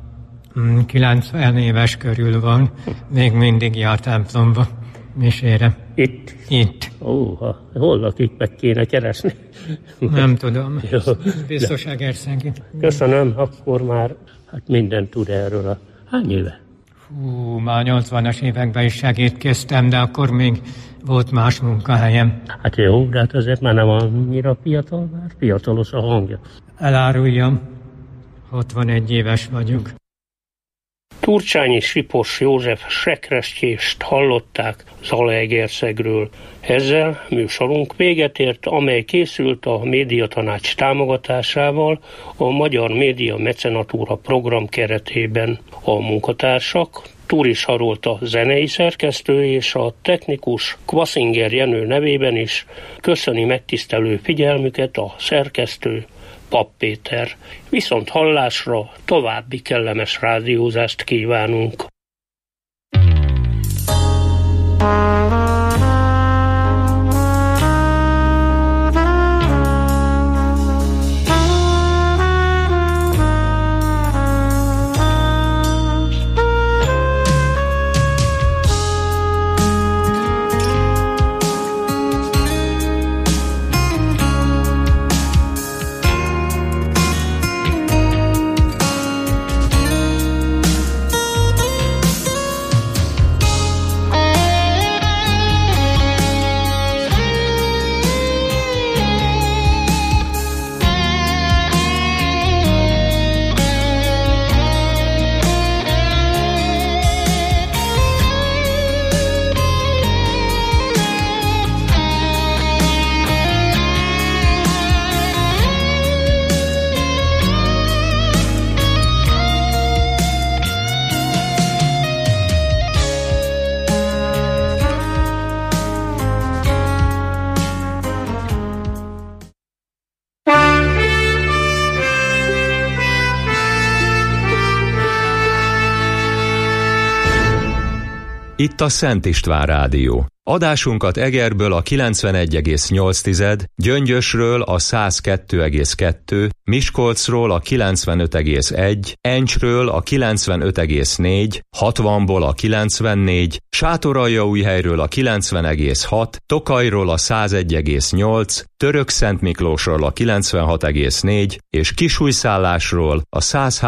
90 éves körül van, még mindig jár templomba, misére. Itt? Itt. Hol lakik, meg kéne keresni? Nem tudom. Biztos Egerszegi. Köszönöm, akkor már hát mindent tud erről a... Hány éve? Már 80-as években is segítkeztem, de akkor még volt más munkahelyem. Hát jó, de hát azért már nem annyira fiatal, már fiatalos a hangja. Eláruljam, 61 éves vagyok. Turcsányi Sipos József Sekrestyést hallották Zalaegerszegről. Ezzel műsorunk véget ért, amely készült a Médiatanács támogatásával a Magyar Média Mecenatúra program keretében. A munkatársak Túri Sarolta zenei szerkesztő és a technikus Kvaszinger Jenő nevében is köszöni megtisztelő figyelmüket a szerkesztő Papp Péter. Viszont hallásra további kellemes rádiózást kívánunk. Itt a Szent István Rádió. Adásunkat Egerből a 91,8, Gyöngyösről a 102,2, Miskolcról a 95,1, Encsről a 95,4, 60-ból a 94, Sátoraljaújhelyről a 90,6, Tokajról a 101,8, Törökszentmiklósról a 96,4 és Kisújszállásról a 103,5